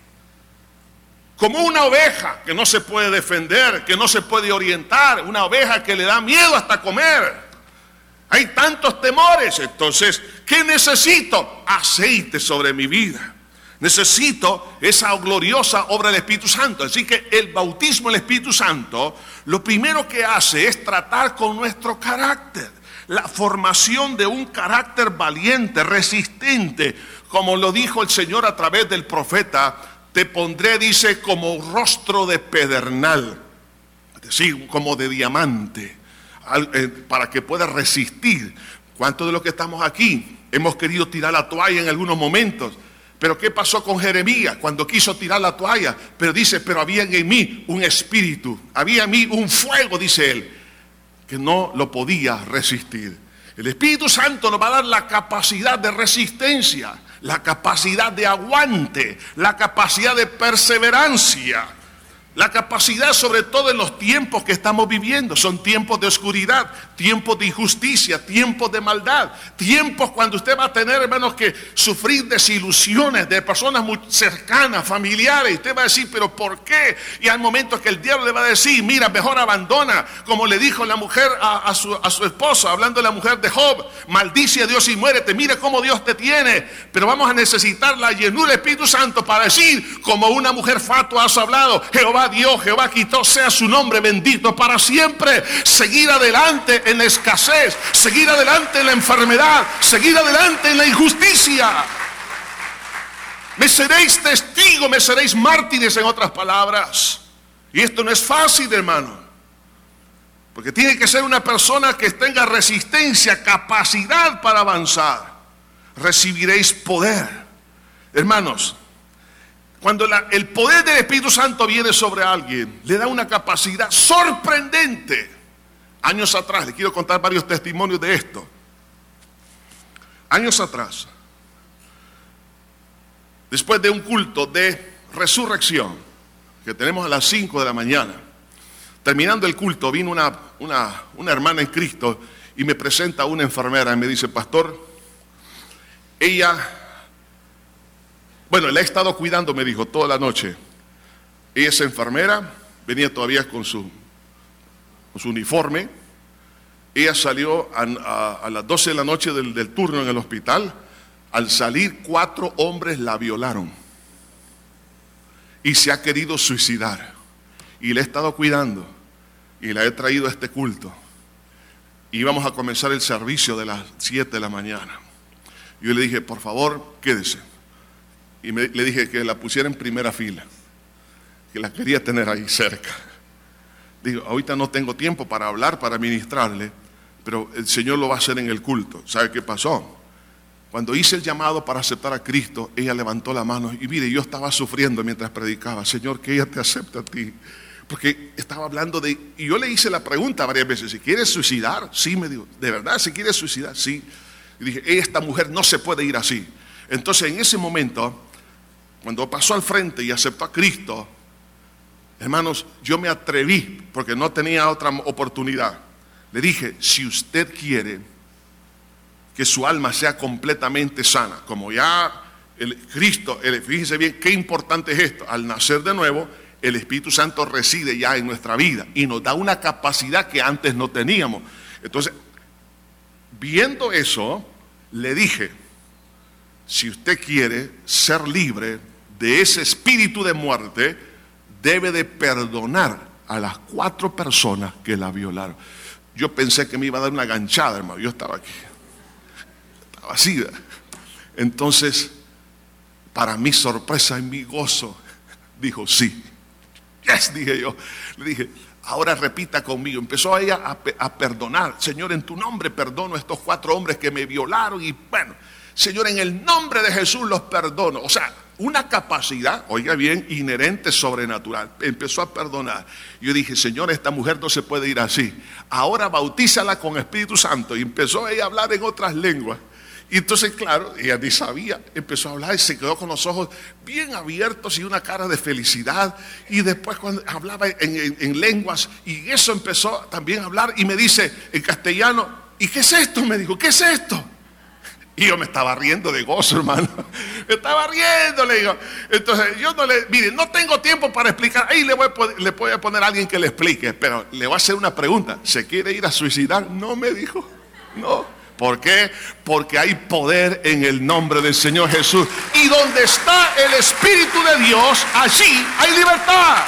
Como una oveja que no se puede defender, que no se puede orientar. Una oveja que le da miedo hasta comer. Hay tantos temores. Entonces, ¿qué necesito? Aceite sobre mi vida. Necesito esa gloriosa obra del Espíritu Santo. Así que el bautismo del Espíritu Santo, lo primero que hace es tratar con nuestro carácter. La formación de un carácter valiente, resistente, como lo dijo el Señor a través del profeta: te pondré, dice, como rostro de pedernal, es decir, como de diamante, para que puedas resistir. ¿Cuántos de los que estamos aquí hemos querido tirar la toalla en algunos momentos? Pero ¿qué pasó con Jeremías cuando quiso tirar la toalla? Pero dice: pero había en mí un espíritu, había en mí un fuego, dice él, que no lo podía resistir. El Espíritu Santo nos va a dar la capacidad de resistencia, la capacidad de aguante, la capacidad de perseverancia, la capacidad, sobre todo en los tiempos que estamos viviendo. Son tiempos de oscuridad, tiempos de injusticia, tiempos de maldad, tiempos cuando usted va a tener, hermanos, que sufrir desilusiones de personas muy cercanas, familiares. Y usted va a decir: ¿pero por qué? Y hay momentos que el diablo le va a decir: mira, mejor abandona, como le dijo la mujer a su esposo, hablando de la mujer de Job: maldice a Dios y muérete, mira cómo Dios te tiene. Pero vamos a necesitar la llenura del Espíritu Santo para decir, como una mujer fatua has hablado: Jehová Dios, Jehová quitó, sea su nombre bendito para siempre. Seguir adelante en la escasez, seguir adelante en la enfermedad, seguir adelante en la injusticia. Me seréis testigos, me seréis mártires, en otras palabras. Y esto no es fácil, hermano, porque tiene que ser una persona que tenga resistencia, capacidad para avanzar. Recibiréis poder. Hermanos, cuando el poder del Espíritu Santo viene sobre alguien, le da una capacidad sorprendente. Años atrás, les quiero contar varios testimonios de esto. Años atrás, después de un culto de resurrección que tenemos a las 5 de la mañana, terminando el culto, vino una hermana en Cristo y me presenta a una enfermera y me dice: pastor, ella, bueno, la he estado cuidando, me dijo, toda la noche. Ella es enfermera, venía todavía con su uniforme. Ella salió a las 12 de la noche del turno en el hospital. Al salir, 4 hombres la violaron y se ha querido suicidar. Y la he estado cuidando y la he traído a este culto. Y íbamos a comenzar el servicio de las 7 de la mañana. Yo le dije: por favor, quédese. Y le dije que la pusiera en primera fila, que la quería tener ahí cerca. Digo: ahorita no tengo tiempo para hablar, para ministrarle, pero el Señor lo va a hacer en el culto. ¿Sabe qué pasó? Cuando hice el llamado para aceptar a Cristo, ella levantó la mano y mire, yo estaba sufriendo mientras predicaba: Señor, que ella te acepte a ti. Porque estaba hablando y yo le hice la pregunta varias veces: ¿si quieres suicidar? Sí, me dijo. ¿De verdad si quieres suicidar? Sí. Y dije: esta mujer no se puede ir así. Entonces, en ese momento, cuando pasó al frente y aceptó a Cristo, hermanos, yo me atreví, porque no tenía otra oportunidad. Le dije: si usted quiere que su alma sea completamente sana, como ya Cristo, fíjese bien qué importante es esto: al nacer de nuevo, el Espíritu Santo reside ya en nuestra vida y nos da una capacidad que antes no teníamos. Entonces, viendo eso, le dije: si usted quiere ser libre de ese espíritu de muerte, debe de perdonar a las 4 personas que la violaron. Yo pensé que me iba a dar una ganchada, hermano. Yo estaba aquí, estaba así. Entonces, para mi sorpresa y mi gozo, dijo: sí. Yes, dije yo. Le dije: ahora repita conmigo. Empezó ella a perdonar. Señor, en tu nombre perdono a estos 4 hombres que me violaron. Y bueno, Señor, en el nombre de Jesús los perdono. O sea, una capacidad, oiga bien, inherente, sobrenatural. Empezó a perdonar. Yo dije: Señor, esta mujer no se puede ir así. Ahora bautízala con Espíritu Santo. Y empezó ella a hablar en otras lenguas. Y entonces, claro, ella ni sabía, empezó a hablar y se quedó con los ojos bien abiertos y una cara de felicidad. Y después, cuando hablaba en lenguas, y eso empezó también a hablar, y me dice en castellano: ¿y qué es esto? Me dijo: ¿qué es esto? Y yo me estaba riendo de gozo, hermano. Me estaba riendo, le digo. Entonces, yo mire, no tengo tiempo para explicar. Ahí le voy a poner a alguien que le explique, pero le voy a hacer una pregunta: ¿se quiere ir a suicidar? No, me dijo, no. ¿Por qué? Porque hay poder en el nombre del Señor Jesús. Y donde está el Espíritu de Dios, allí hay libertad.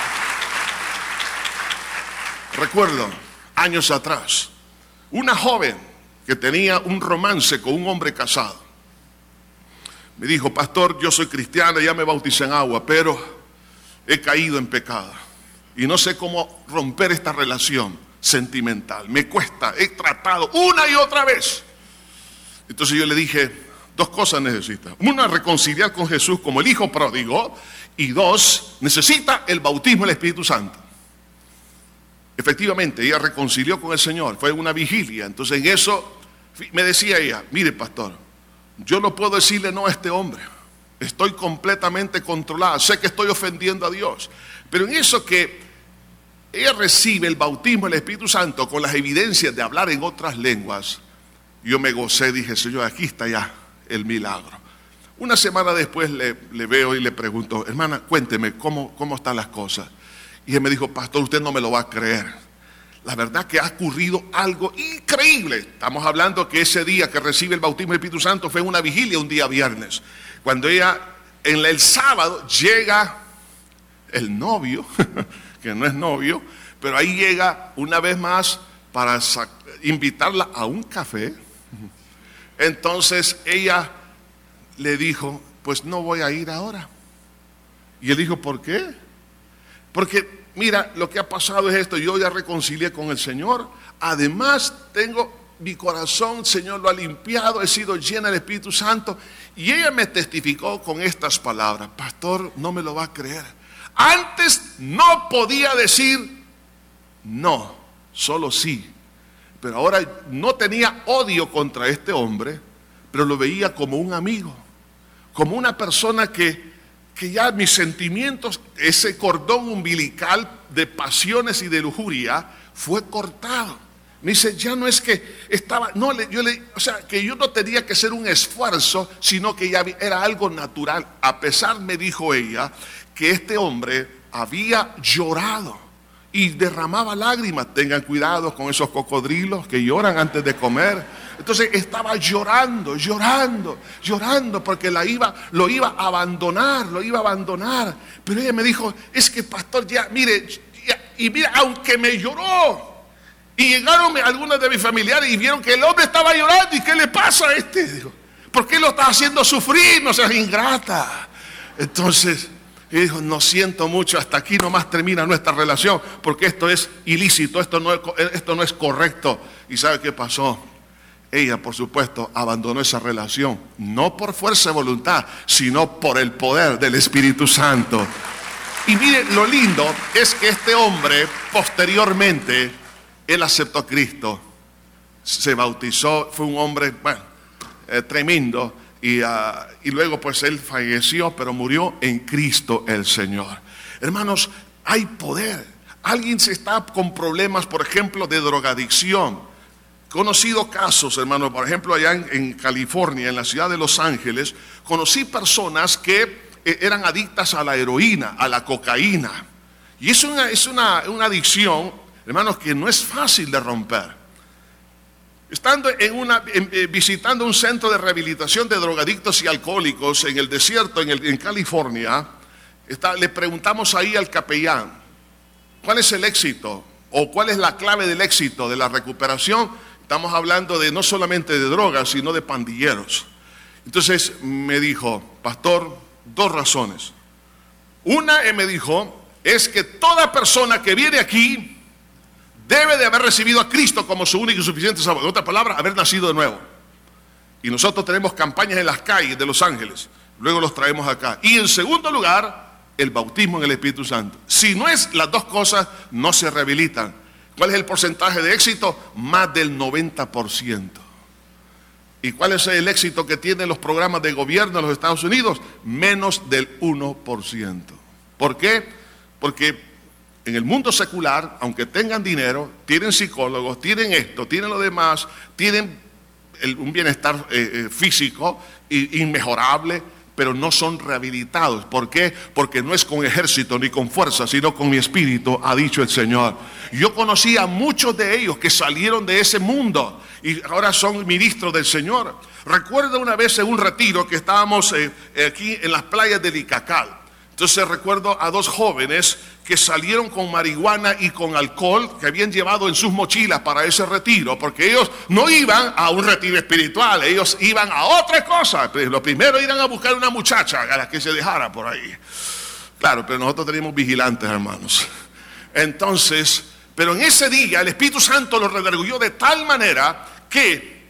Recuerdo, años atrás, una joven que tenía un romance con un hombre casado. Me dijo: pastor, yo soy cristiana, ya me bauticé en agua, pero he caído en pecado. Y no sé cómo romper esta relación sentimental. Me cuesta, he tratado una y otra vez. Entonces yo le dije: 2 cosas necesita. Una, reconciliar con Jesús como el hijo pródigo. Y 2, necesita el bautismo del Espíritu Santo. Efectivamente, ella reconcilió con el Señor. Fue una vigilia. Entonces en eso me decía ella: mire, pastor, yo no puedo decirle no a este hombre. Estoy completamente controlada. Sé que estoy ofendiendo a Dios. Pero en eso que ella recibe el bautismo del Espíritu Santo con las evidencias de hablar en otras lenguas, yo me gocé, dije: Señor, aquí está ya el milagro. Una semana después le veo y le pregunto: hermana, cuénteme, ¿cómo están las cosas? Y él me dijo: pastor, usted no me lo va a creer. La verdad que ha ocurrido algo increíble. Estamos hablando que ese día que recibe el bautismo del Espíritu Santo fue una vigilia, un día viernes. Cuando ella, en el sábado, llega el novio, que no es novio, pero ahí llega una vez más para invitarla a un café. Entonces ella le dijo: pues no voy a ir ahora. Y él dijo, ¿por qué? Porque mira, lo que ha pasado es esto, yo ya reconcilié con el Señor, además mi corazón, Señor lo ha limpiado, he sido llena del Espíritu Santo. Y ella me testificó con estas palabras, pastor, no me lo va a creer. Antes no podía decir no, solo sí. Pero ahora no tenía odio contra este hombre, pero lo veía como un amigo, como una persona que ya mis sentimientos, ese cordón umbilical de pasiones y de lujuria fue cortado. Me dice, ya no es que estaba, no, o sea, que yo no tenía que hacer un esfuerzo, sino que ya era algo natural. A pesar, me dijo ella, que este hombre había llorado y derramaba lágrimas. Tengan cuidado con esos cocodrilos que lloran antes de comer. Entonces estaba llorando porque lo iba a abandonar. Pero ella me dijo, es que pastor, mire, aunque me lloró. Y llegaron algunos de mis familiares y vieron que el hombre estaba llorando. ¿Y qué le pasa a este? Digo, ¿por qué lo está haciendo sufrir? No seas ingrata. Entonces, él dijo, no siento mucho, hasta aquí nomás termina nuestra relación, porque esto es ilícito, esto no es correcto. ¿Y sabe qué pasó? Ella, por supuesto, abandonó esa relación, no por fuerza de voluntad, sino por el poder del Espíritu Santo. Y mire, lo lindo es que este hombre, posteriormente, él aceptó a Cristo, se bautizó, fue un hombre, tremendo, y luego pues él falleció, pero murió en Cristo el Señor. Hermanos, hay poder. Alguien se está con problemas, por ejemplo, de drogadicción. Conocido casos, hermanos, por ejemplo, allá en California, en la ciudad de Los Ángeles, conocí personas que eran adictas a la heroína, a la cocaína. Y es una adicción, hermanos, que no es fácil de romper. Estando visitando un centro de rehabilitación de drogadictos y alcohólicos en el desierto, en California, le preguntamos ahí al capellán, ¿cuál es el éxito? ¿O cuál es la clave del éxito de la recuperación? Estamos hablando de no solamente de drogas, sino de pandilleros. Entonces me dijo, pastor, 2 razones. Una, él me dijo, es que toda persona que viene aquí debe de haber recibido a Cristo como su único y suficiente Salvador. En otras palabras, haber nacido de nuevo. Y nosotros tenemos campañas en las calles de Los Ángeles. Luego los traemos acá. Y en segundo lugar, el bautismo en el Espíritu Santo. Si no es las 2 cosas, no se rehabilitan. ¿Cuál es el porcentaje de éxito? Más del 90%. ¿Y cuál es el éxito que tienen los programas de gobierno en los Estados Unidos? Menos del 1%. ¿Por qué? Porque en el mundo secular, aunque tengan dinero, tienen psicólogos, tienen esto, tienen lo demás, tienen un bienestar físico inmejorable, pero no son rehabilitados. ¿Por qué? Porque no es con ejército ni con fuerza, sino con mi espíritu, ha dicho el Señor. Yo conocí a muchos de ellos que salieron de ese mundo y ahora son ministros del Señor. Recuerdo una vez en un retiro que estábamos aquí en las playas del Icacal. Entonces recuerdo a 2 jóvenes que salieron con marihuana y con alcohol que habían llevado en sus mochilas para ese retiro, porque ellos no iban a un retiro espiritual, ellos iban a otra cosa. Lo primero iban a buscar una muchacha a la que se dejara por ahí. Claro, pero nosotros teníamos vigilantes, hermanos. Entonces, pero en ese día el Espíritu Santo los redarguyó de tal manera que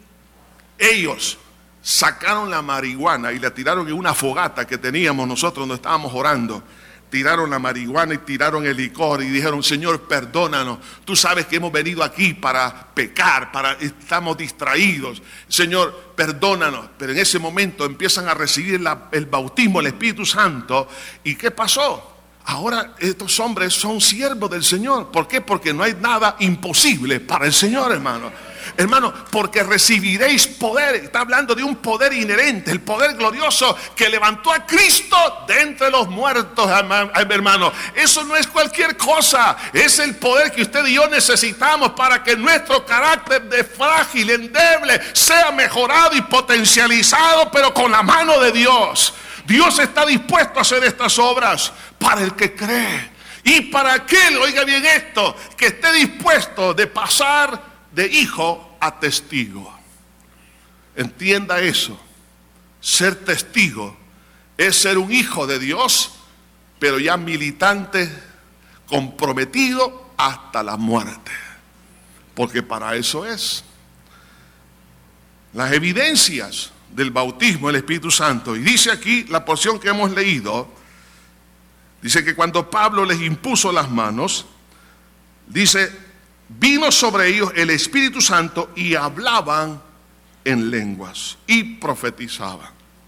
ellos sacaron la marihuana y la tiraron en una fogata que teníamos nosotros donde estábamos orando. Tiraron la marihuana y tiraron el licor y dijeron, Señor, perdónanos. Tú sabes que hemos venido aquí para pecar, estamos distraídos. Señor, perdónanos. Pero en ese momento empiezan a recibir el bautismo del Espíritu Santo. ¿Y qué pasó? Ahora estos hombres son siervos del Señor. ¿Por qué? Porque no hay nada imposible para el Señor, hermano. Hermano, porque recibiréis poder. Está hablando de un poder inherente, el poder glorioso que levantó a Cristo de entre los muertos, hermano. Eso no es cualquier cosa, es el poder que usted y yo necesitamos para que nuestro carácter de frágil, endeble, sea mejorado y potencializado, pero con la mano de Dios. Dios está dispuesto a hacer estas obras para el que cree. ¿Y para aquel, oiga bien esto, que esté dispuesto de pasar de hijo a testigo? Entienda eso. Ser testigo es ser un hijo de Dios, pero ya militante, comprometido hasta la muerte. Porque para eso es. Las evidencias del bautismo del Espíritu Santo. Y dice aquí la porción que hemos leído, dice que cuando Pablo les impuso las manos, dice, vino sobre ellos el Espíritu Santo y hablaban en lenguas y profetizaban.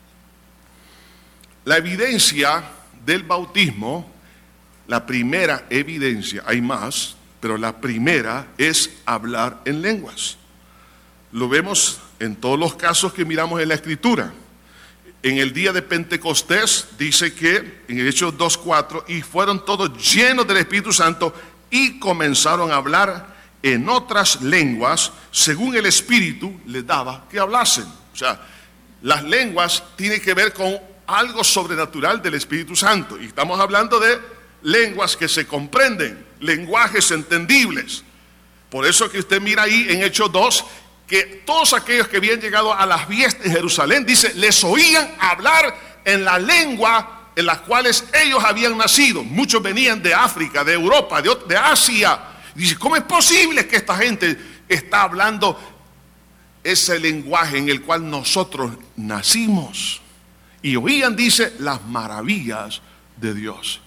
La evidencia del bautismo, la primera evidencia, hay más, pero la primera es hablar en lenguas. Lo vemos en todos los casos que miramos en la Escritura. En el día de Pentecostés dice que, en Hechos 2:4, y fueron todos llenos del Espíritu Santo y comenzaron a hablar en otras lenguas, según el Espíritu les daba que hablasen. O sea, las lenguas tienen que ver con algo sobrenatural del Espíritu Santo. Y estamos hablando de lenguas que se comprenden, lenguajes entendibles. Por eso que usted mira ahí en Hechos 2, que todos aquellos que habían llegado a las fiestas en Jerusalén, dice, les oían hablar en la lengua en las cuales ellos habían nacido. Muchos venían de África, de Europa, de Asia. Dice, ¿cómo es posible que esta gente está hablando ese lenguaje en el cual nosotros nacimos? Y oían, dice, las maravillas de Dios.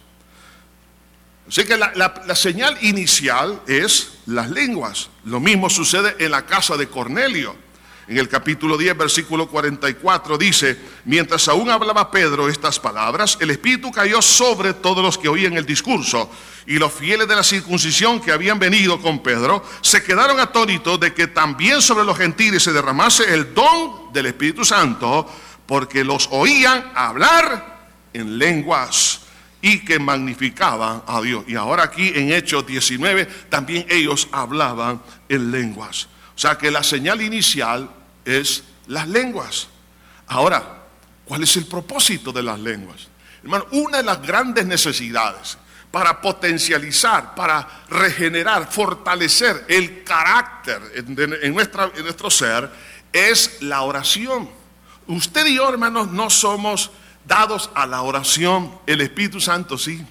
Así que la señal inicial es las lenguas. Lo mismo sucede en la casa de Cornelio. En el capítulo 10, versículo 44 dice, mientras aún hablaba Pedro estas palabras, el Espíritu cayó sobre todos los que oían el discurso, y los fieles de la circuncisión que habían venido con Pedro se quedaron atónitos de que también sobre los gentiles se derramase el don del Espíritu Santo, porque los oían hablar en lenguas y que magnificaban a Dios. Y ahora aquí en Hechos 19 también ellos hablaban en lenguas. O sea que la señal inicial es las lenguas. Ahora, ¿cuál es el propósito de las lenguas? Hermano, una de las grandes necesidades para potencializar, para regenerar, fortalecer el carácter en nuestro ser es la oración. Usted y yo, hermanos, no somos dados a la oración. El Espíritu Santo sí.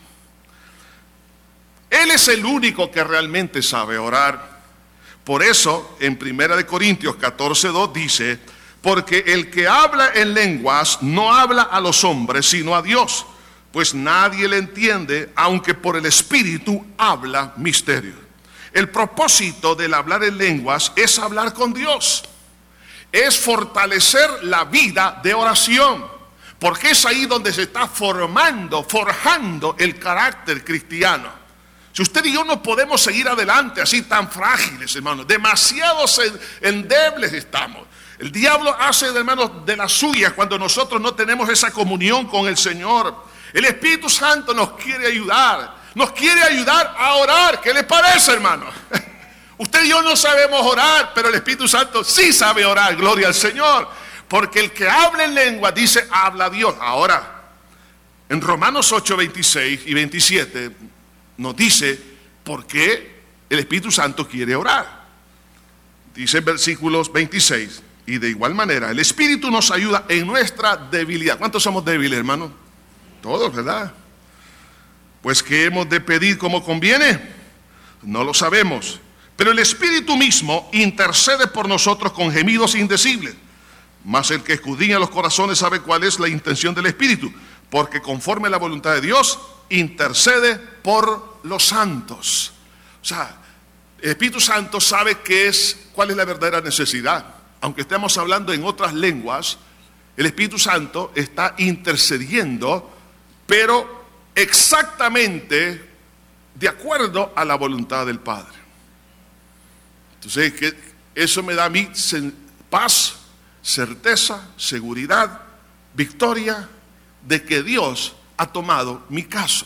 Él es el único que realmente sabe orar. Por eso, en 1 Corintios 14:2 dice, porque el que habla en lenguas no habla a los hombres, sino a Dios, pues nadie le entiende, aunque por el Espíritu habla misterios. El propósito del hablar en lenguas es hablar con Dios. Es fortalecer la vida de oración, porque es ahí donde se está forjando el carácter cristiano. Si usted y yo no podemos seguir adelante así tan frágiles, hermanos, demasiados endebles estamos. El diablo hace, hermanos, de las suyas cuando nosotros no tenemos esa comunión con el Señor. El Espíritu Santo nos quiere ayudar a orar. ¿Qué les parece, hermano? Usted y yo no sabemos orar, pero el Espíritu Santo sí sabe orar, gloria al Señor. Porque el que habla en lengua dice, habla Dios. Ahora, en Romanos 8, 26 y 27 nos dice por qué el Espíritu Santo quiere orar. Dice en versículos 26, y de igual manera, el Espíritu nos ayuda en nuestra debilidad. ¿Cuántos somos débiles, hermano? Todos, ¿verdad? Pues ¿qué hemos de pedir como conviene? No lo sabemos. Pero el Espíritu mismo intercede por nosotros con gemidos indecibles. Mas el que escudriña los corazones sabe cuál es la intención del Espíritu, porque conforme a la voluntad de Dios, intercede por los santos. O sea, el Espíritu Santo sabe cuál es la verdadera necesidad. Aunque estemos hablando en otras lenguas, el Espíritu Santo está intercediendo, pero exactamente de acuerdo a la voluntad del Padre. Entonces, eso me da a mí paz, certeza, seguridad, victoria de que Dios ha tomado mi caso.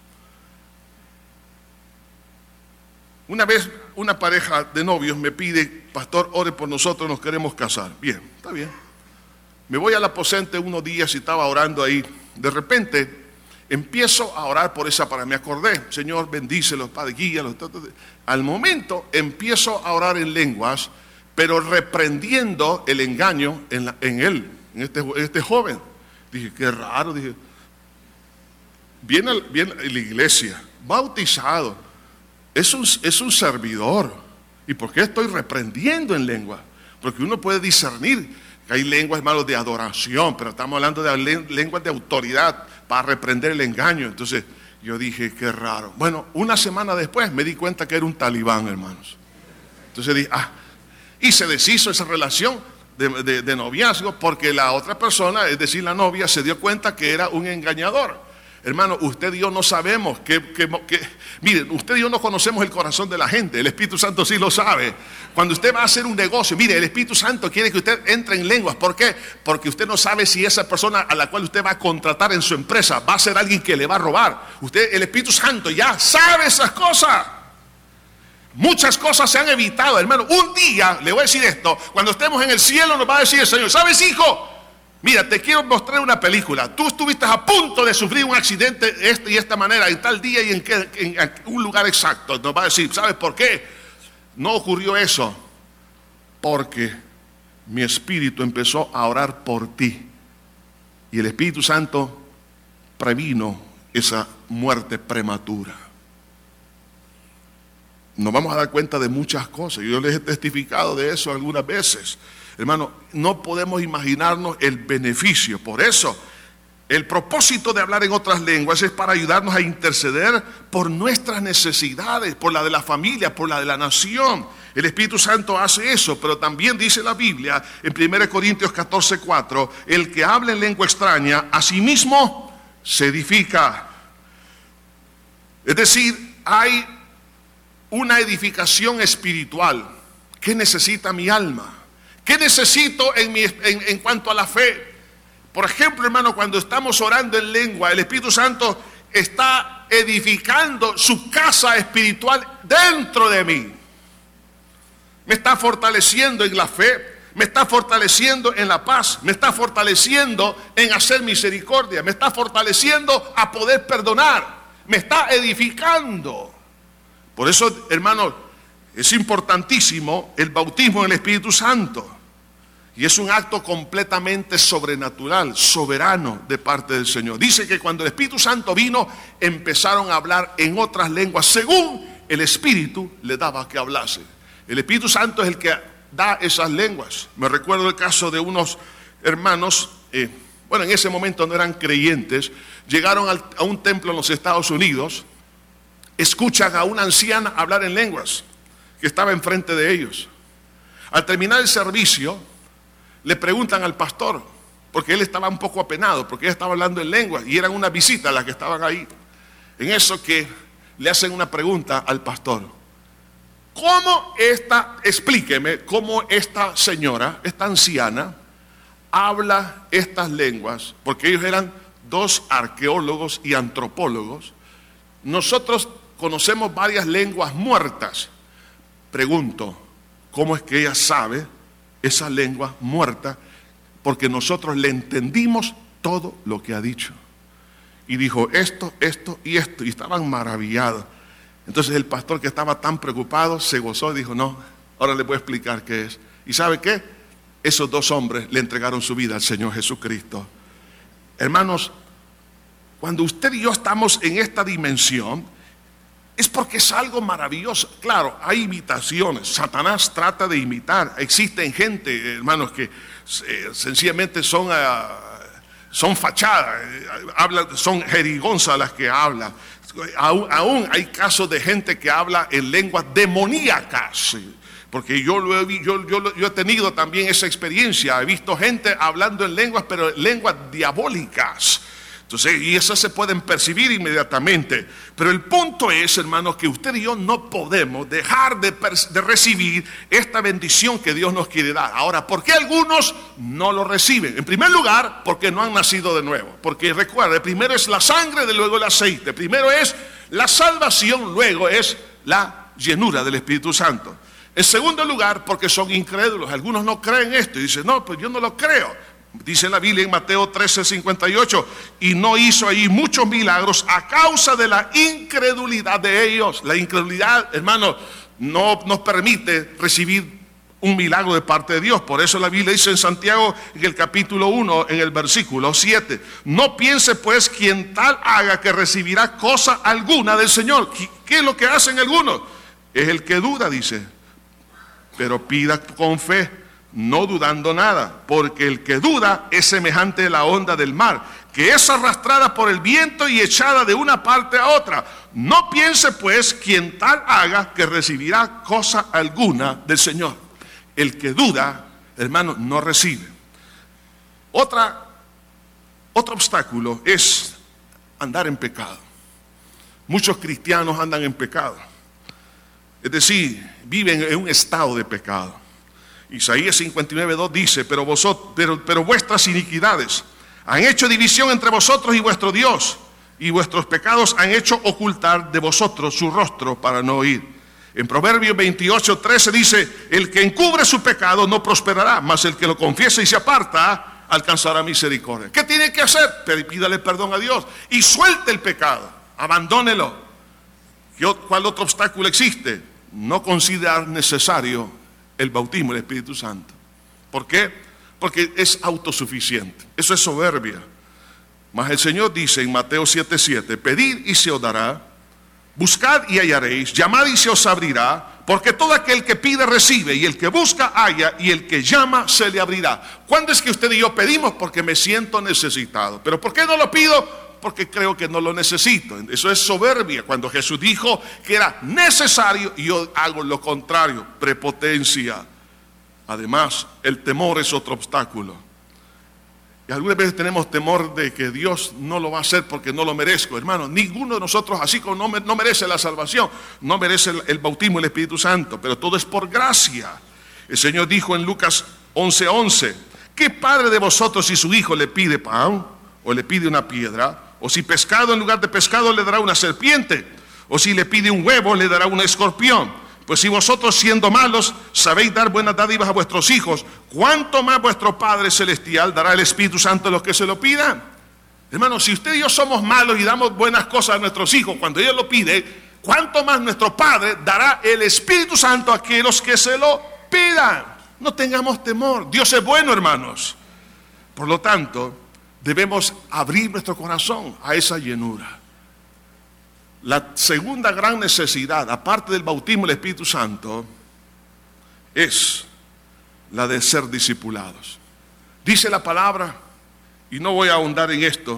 Una vez una pareja de novios me pide, pastor, ore por nosotros, nos queremos casar. Bien, está bien. Me voy al aposento unos días y estaba orando ahí. De repente empiezo a orar por esa pareja. Me acordé, Señor, bendícelos, Padre, guíalos. Al momento empiezo a orar en lenguas, pero reprendiendo el engaño en este joven. Dije, qué raro, dije. Viene a la iglesia, bautizado, es un servidor. ¿Y por qué estoy reprendiendo en lengua? Porque uno puede discernir que hay lenguas, hermanos, de adoración, pero estamos hablando de lenguas de autoridad para reprender el engaño. Entonces yo dije, qué raro. Bueno, una semana después me di cuenta que era un talibán, hermanos. Entonces dije, y se deshizo esa relación de noviazgo porque la otra persona, es decir, la novia, se dio cuenta que era un engañador. Hermano, usted y yo no sabemos miren, usted y yo no conocemos el corazón de la gente. El Espíritu Santo sí lo sabe. Cuando usted va a hacer un negocio, mire, el Espíritu Santo quiere que usted entre en lenguas. ¿Por qué? Porque usted no sabe si esa persona a la cual usted va a contratar en su empresa va a ser alguien que le va a robar. El Espíritu Santo ya sabe esas cosas. Muchas cosas se han evitado, hermano. Un día, le voy a decir esto, cuando estemos en el cielo nos va a decir el Señor, ¿sabes, hijo? Mira, te quiero mostrar una película. Tú estuviste a punto de sufrir un accidente de esta manera, en tal día y en un lugar exacto. Nos va a decir, ¿sabes por qué? No ocurrió eso. Porque mi espíritu empezó a orar por ti. Y el Espíritu Santo previno esa muerte prematura. Nos vamos a dar cuenta de muchas cosas. Yo les he testificado de eso algunas veces. Hermano, no podemos imaginarnos el beneficio. Por eso, el propósito de hablar en otras lenguas es para ayudarnos a interceder por nuestras necesidades, por la de la familia, por la de la nación. El Espíritu Santo hace eso, pero también dice la Biblia en 1 Corintios 14:4, el que habla en lengua extraña, a sí mismo se edifica. Es decir, hay una edificación espiritual. ¿Qué necesita mi alma? ¿Qué necesito en cuanto a la fe? Por ejemplo, hermano, cuando estamos orando en lengua, el Espíritu Santo está edificando su casa espiritual dentro de mí. Me está fortaleciendo en la fe, me está fortaleciendo en la paz, me está fortaleciendo en hacer misericordia, me está fortaleciendo a poder perdonar, me está edificando. Por eso, hermano, es importantísimo el bautismo en el Espíritu Santo. Y es un acto completamente sobrenatural, soberano de parte del Señor. Dice que cuando el Espíritu Santo vino, empezaron a hablar en otras lenguas, según el Espíritu le daba que hablase. El Espíritu Santo es el que da esas lenguas. Me recuerdo el caso de unos hermanos, en ese momento no eran creyentes, llegaron a un templo en los Estados Unidos, escuchan a una anciana hablar en lenguas que estaba enfrente de ellos. Al terminar el servicio, le preguntan al pastor, porque él estaba un poco apenado, porque ella estaba hablando en lenguas y eran una visita las que estaban ahí. En eso que le hacen una pregunta al pastor. Explíqueme cómo esta señora, esta anciana, habla estas lenguas, porque ellos eran dos arqueólogos y antropólogos. Nosotros conocemos varias lenguas muertas. Pregunto, ¿cómo es que ella sabe esa lengua muerta? Porque nosotros le entendimos todo lo que ha dicho. Y dijo esto, esto y esto. Y estaban maravillados. Entonces el pastor, que estaba tan preocupado, se gozó y dijo, no, ahora le voy a explicar qué es. ¿Y sabe qué? Esos dos hombres le entregaron su vida al Señor Jesucristo. Hermanos, cuando usted y yo estamos en esta dimensión, es porque es algo maravilloso. Claro, hay imitaciones. Satanás trata de imitar. Existen gente, hermanos, que sencillamente son fachadas, son jerigonzas las que hablan. Aún hay casos de gente que habla en lenguas demoníacas. Porque yo he tenido también esa experiencia. He visto gente hablando en lenguas, pero lenguas diabólicas. Entonces, y esas se pueden percibir inmediatamente. Pero el punto es, hermanos, que usted y yo no podemos dejar de recibir esta bendición que Dios nos quiere dar. Ahora, ¿por qué algunos no lo reciben? En primer lugar, porque no han nacido de nuevo. Porque recuerde, primero es la sangre, luego el aceite. Primero es la salvación, luego es la llenura del Espíritu Santo. En segundo lugar, porque son incrédulos. Algunos no creen esto y dicen, no, pues yo no lo creo. Dice la Biblia en Mateo 13:58, y no hizo allí muchos milagros a causa de la incredulidad de ellos. La incredulidad, hermano, no nos permite recibir un milagro de parte de Dios. Por eso la Biblia dice en Santiago, en el capítulo 1, en el versículo 7, no piense pues quien tal haga que recibirá cosa alguna del Señor. ¿Qué es lo que hacen algunos? Es el que duda, dice, pero pida con fe, no dudando nada, porque el que duda es semejante a la onda del mar, que es arrastrada por el viento y echada de una parte a otra. No piense pues quien tal haga que recibirá cosa alguna del Señor. El que duda, hermano, no recibe. Otro obstáculo es andar en pecado. Muchos cristianos andan en pecado. Es decir, viven en un estado de pecado. Isaías 59:2 dice, pero vuestras iniquidades han hecho división entre vosotros y vuestro Dios, y vuestros pecados han hecho ocultar de vosotros su rostro para no oír. En Proverbios 28:13 dice, el que encubre su pecado no prosperará, mas el que lo confiesa y se aparta alcanzará misericordia. ¿Qué tiene que hacer? Pídale perdón a Dios y suelte el pecado, abandónelo. ¿Cuál otro obstáculo existe? No considerar necesario el bautismo del Espíritu Santo. ¿Por qué? Porque es autosuficiente. Eso es soberbia. Mas el Señor dice en Mateo 7:7, pedid y se os dará, buscad y hallaréis, llamad y se os abrirá, porque todo aquel que pide recibe, y el que busca halla, y el que llama se le abrirá. ¿Cuándo es que usted y yo pedimos? Porque me siento necesitado. ¿Pero por qué no lo pido? Porque creo que no lo necesito. Eso es soberbia. Cuando Jesús dijo que era necesario, y yo hago lo contrario, prepotencia. Además, el temor es otro obstáculo. Y algunas veces tenemos temor de que Dios no lo va a hacer porque no lo merezco. Hermano, ninguno de nosotros, así como no merece la salvación, no merece el bautismo del Espíritu Santo, pero todo es por gracia. El Señor dijo en Lucas 11:11, ¿qué padre de vosotros si su hijo le pide pan o le pide una piedra? O si pescado en lugar de pescado le dará una serpiente, o si le pide un huevo le dará un escorpión. Pues si vosotros siendo malos sabéis dar buenas dádivas a vuestros hijos, ¿cuánto más vuestro Padre Celestial dará el Espíritu Santo a los que se lo pidan? Hermanos, si usted y yo somos malos y damos buenas cosas a nuestros hijos cuando ellos lo piden, ¿cuánto más nuestro Padre dará el Espíritu Santo a aquellos que se lo pidan? No tengamos temor, Dios es bueno, hermanos. Por lo tanto, debemos abrir nuestro corazón a esa llenura. La segunda gran necesidad, aparte del bautismo del Espíritu Santo, es la de ser discipulados. Dice la palabra, y no voy a ahondar en esto,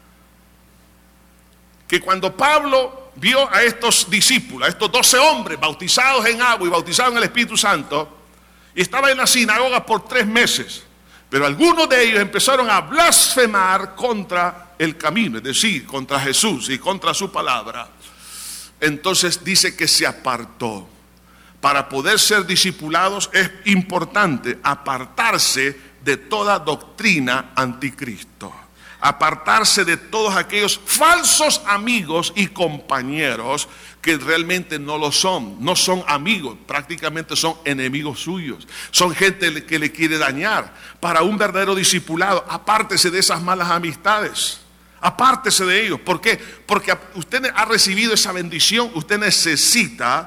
que cuando Pablo vio a estos discípulos, a estos 12 hombres bautizados en agua y bautizados en el Espíritu Santo, y estaba en la sinagoga por 3 meses, pero algunos de ellos empezaron a blasfemar contra el camino, es decir, contra Jesús y contra su palabra. Entonces dice que se apartó. Para poder ser discipulados es importante apartarse de toda doctrina anticristo. Apartarse de todos aquellos falsos amigos y compañeros que realmente no lo son. No son amigos, prácticamente son enemigos suyos. Son gente que le quiere dañar. Para un verdadero discipulado, apártese de esas malas amistades. Apártese de ellos. ¿Por qué? Porque usted ha recibido esa bendición. Usted necesita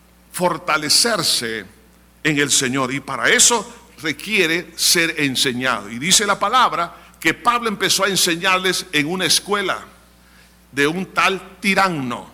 fortalecerse en el Señor. Y para eso requiere ser enseñado. Y dice la palabra que Pablo empezó a enseñarles en una escuela de un tal Tiranno,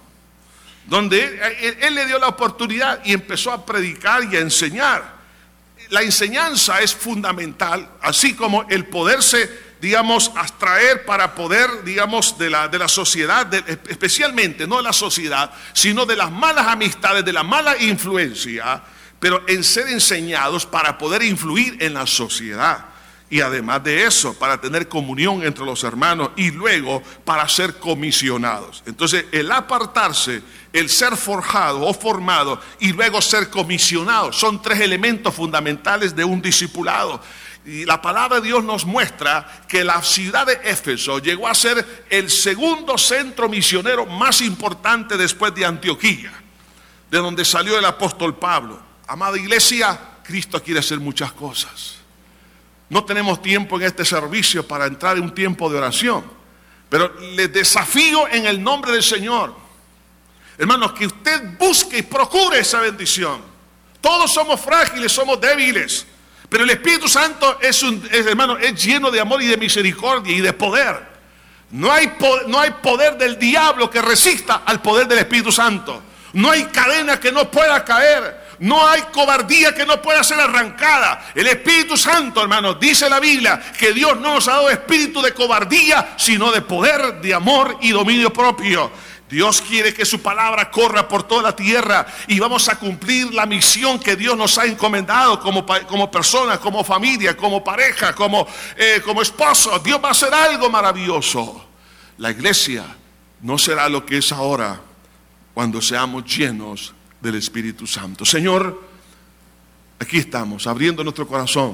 donde él le dio la oportunidad y empezó a predicar y a enseñar. La enseñanza es fundamental, así como el poderse, digamos, abstraer para poder, digamos, de la sociedad, especialmente no de la sociedad, sino de las malas amistades, de la mala influencia, pero en ser enseñados para poder influir en la sociedad. Y además de eso, para tener comunión entre los hermanos y luego para ser comisionados. Entonces, el apartarse, el ser forjado o formado y luego ser comisionado son 3 elementos fundamentales de un discipulado. Y la palabra de Dios nos muestra que la ciudad de Éfeso llegó a ser el segundo centro misionero más importante después de Antioquía, de donde salió el apóstol Pablo. Amada iglesia, Cristo quiere hacer muchas cosas. No tenemos tiempo en este servicio para entrar en un tiempo de oración, pero les desafío en el nombre del Señor, hermanos, que usted busque y procure esa bendición. Todos somos frágiles, somos débiles. Pero el Espíritu Santo hermano, es lleno de amor y de misericordia y de poder. No hay poder del diablo que resista al poder del Espíritu Santo. No hay cadena que no pueda caer. No hay cobardía que no pueda ser arrancada. El Espíritu Santo, hermanos, dice la Biblia que Dios no nos ha dado espíritu de cobardía, sino de poder, de amor y dominio propio. Dios quiere que su palabra corra por toda la tierra y vamos a cumplir la misión que Dios nos ha encomendado como personas, como familia, como pareja, como esposos. Dios va a hacer algo maravilloso. La iglesia no será lo que es ahora cuando seamos llenos del Espíritu Santo. Señor, aquí estamos abriendo nuestro corazón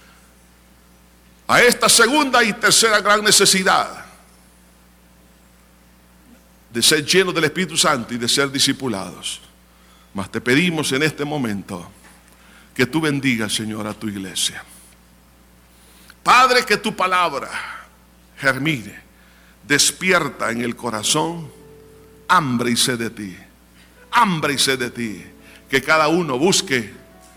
a esta segunda y tercera gran necesidad de ser llenos del Espíritu Santo y de ser discipulados. Mas te pedimos en este momento que tú bendigas, Señor, a tu iglesia. Padre, que tu palabra germine, despierta en el corazón hambre y sed de ti. Hambre y sed de ti. Que cada uno busque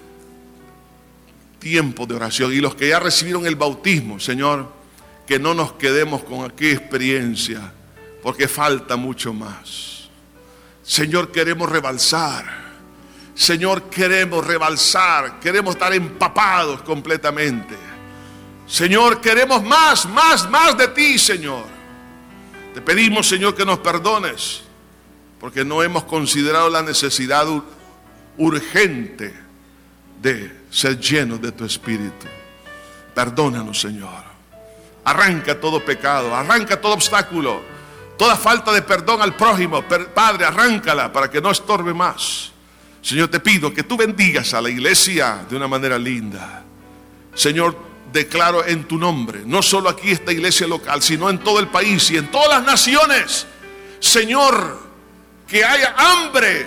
tiempo de oración. Y los que ya recibieron el bautismo, Señor, que no nos quedemos con aquella experiencia, porque falta mucho más. Señor, queremos rebalsar. Señor, queremos rebalsar. Queremos estar empapados completamente. Señor, queremos más de ti, Señor. Te pedimos, Señor, que nos perdones, porque no hemos considerado la necesidad urgente de ser llenos de tu Espíritu. Perdónanos, Señor. Arranca todo pecado, arranca todo obstáculo, toda falta de perdón al prójimo. Padre, arráncala para que no estorbe más. Señor, te pido que tú bendigas a la iglesia de una manera linda. Señor, declaro en tu nombre, no solo aquí esta iglesia local, sino en todo el país y en todas las naciones, Señor, que haya hambre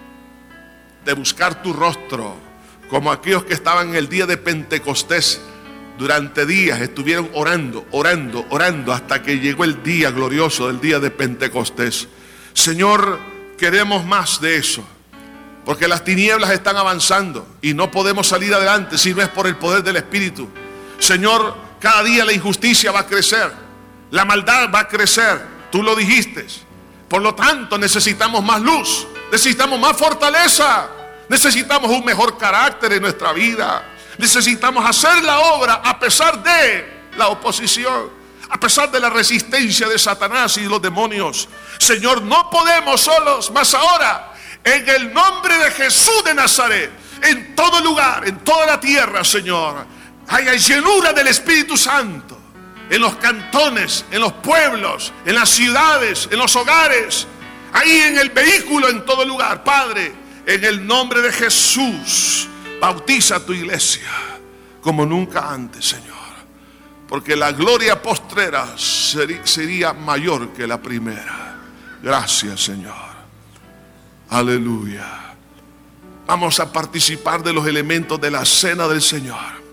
de buscar tu rostro, como aquellos que estaban en el día de Pentecostés. Durante días estuvieron orando hasta que llegó el día glorioso del día de Pentecostés. Señor, queremos más de eso, porque las tinieblas están avanzando y no podemos salir adelante si no es por el poder del Espíritu. Señor, cada día la injusticia va a crecer, la maldad va a crecer, tú lo dijiste. Por lo tanto, necesitamos más luz, necesitamos más fortaleza, necesitamos un mejor carácter en nuestra vida. Necesitamos hacer la obra a pesar de la oposición, a pesar de la resistencia de Satanás y los demonios. Señor, no podemos solos, mas ahora, en el nombre de Jesús de Nazaret, en todo lugar, en toda la tierra, Señor, haya llenura del Espíritu Santo. En los cantones, en los pueblos, en las ciudades, en los hogares, ahí en el vehículo, en todo lugar. Padre, en el nombre de Jesús, bautiza a tu iglesia como nunca antes, Señor, porque la gloria postrera sería mayor que la primera. Gracias, Señor. Aleluya. Vamos a participar de los elementos de la cena del Señor.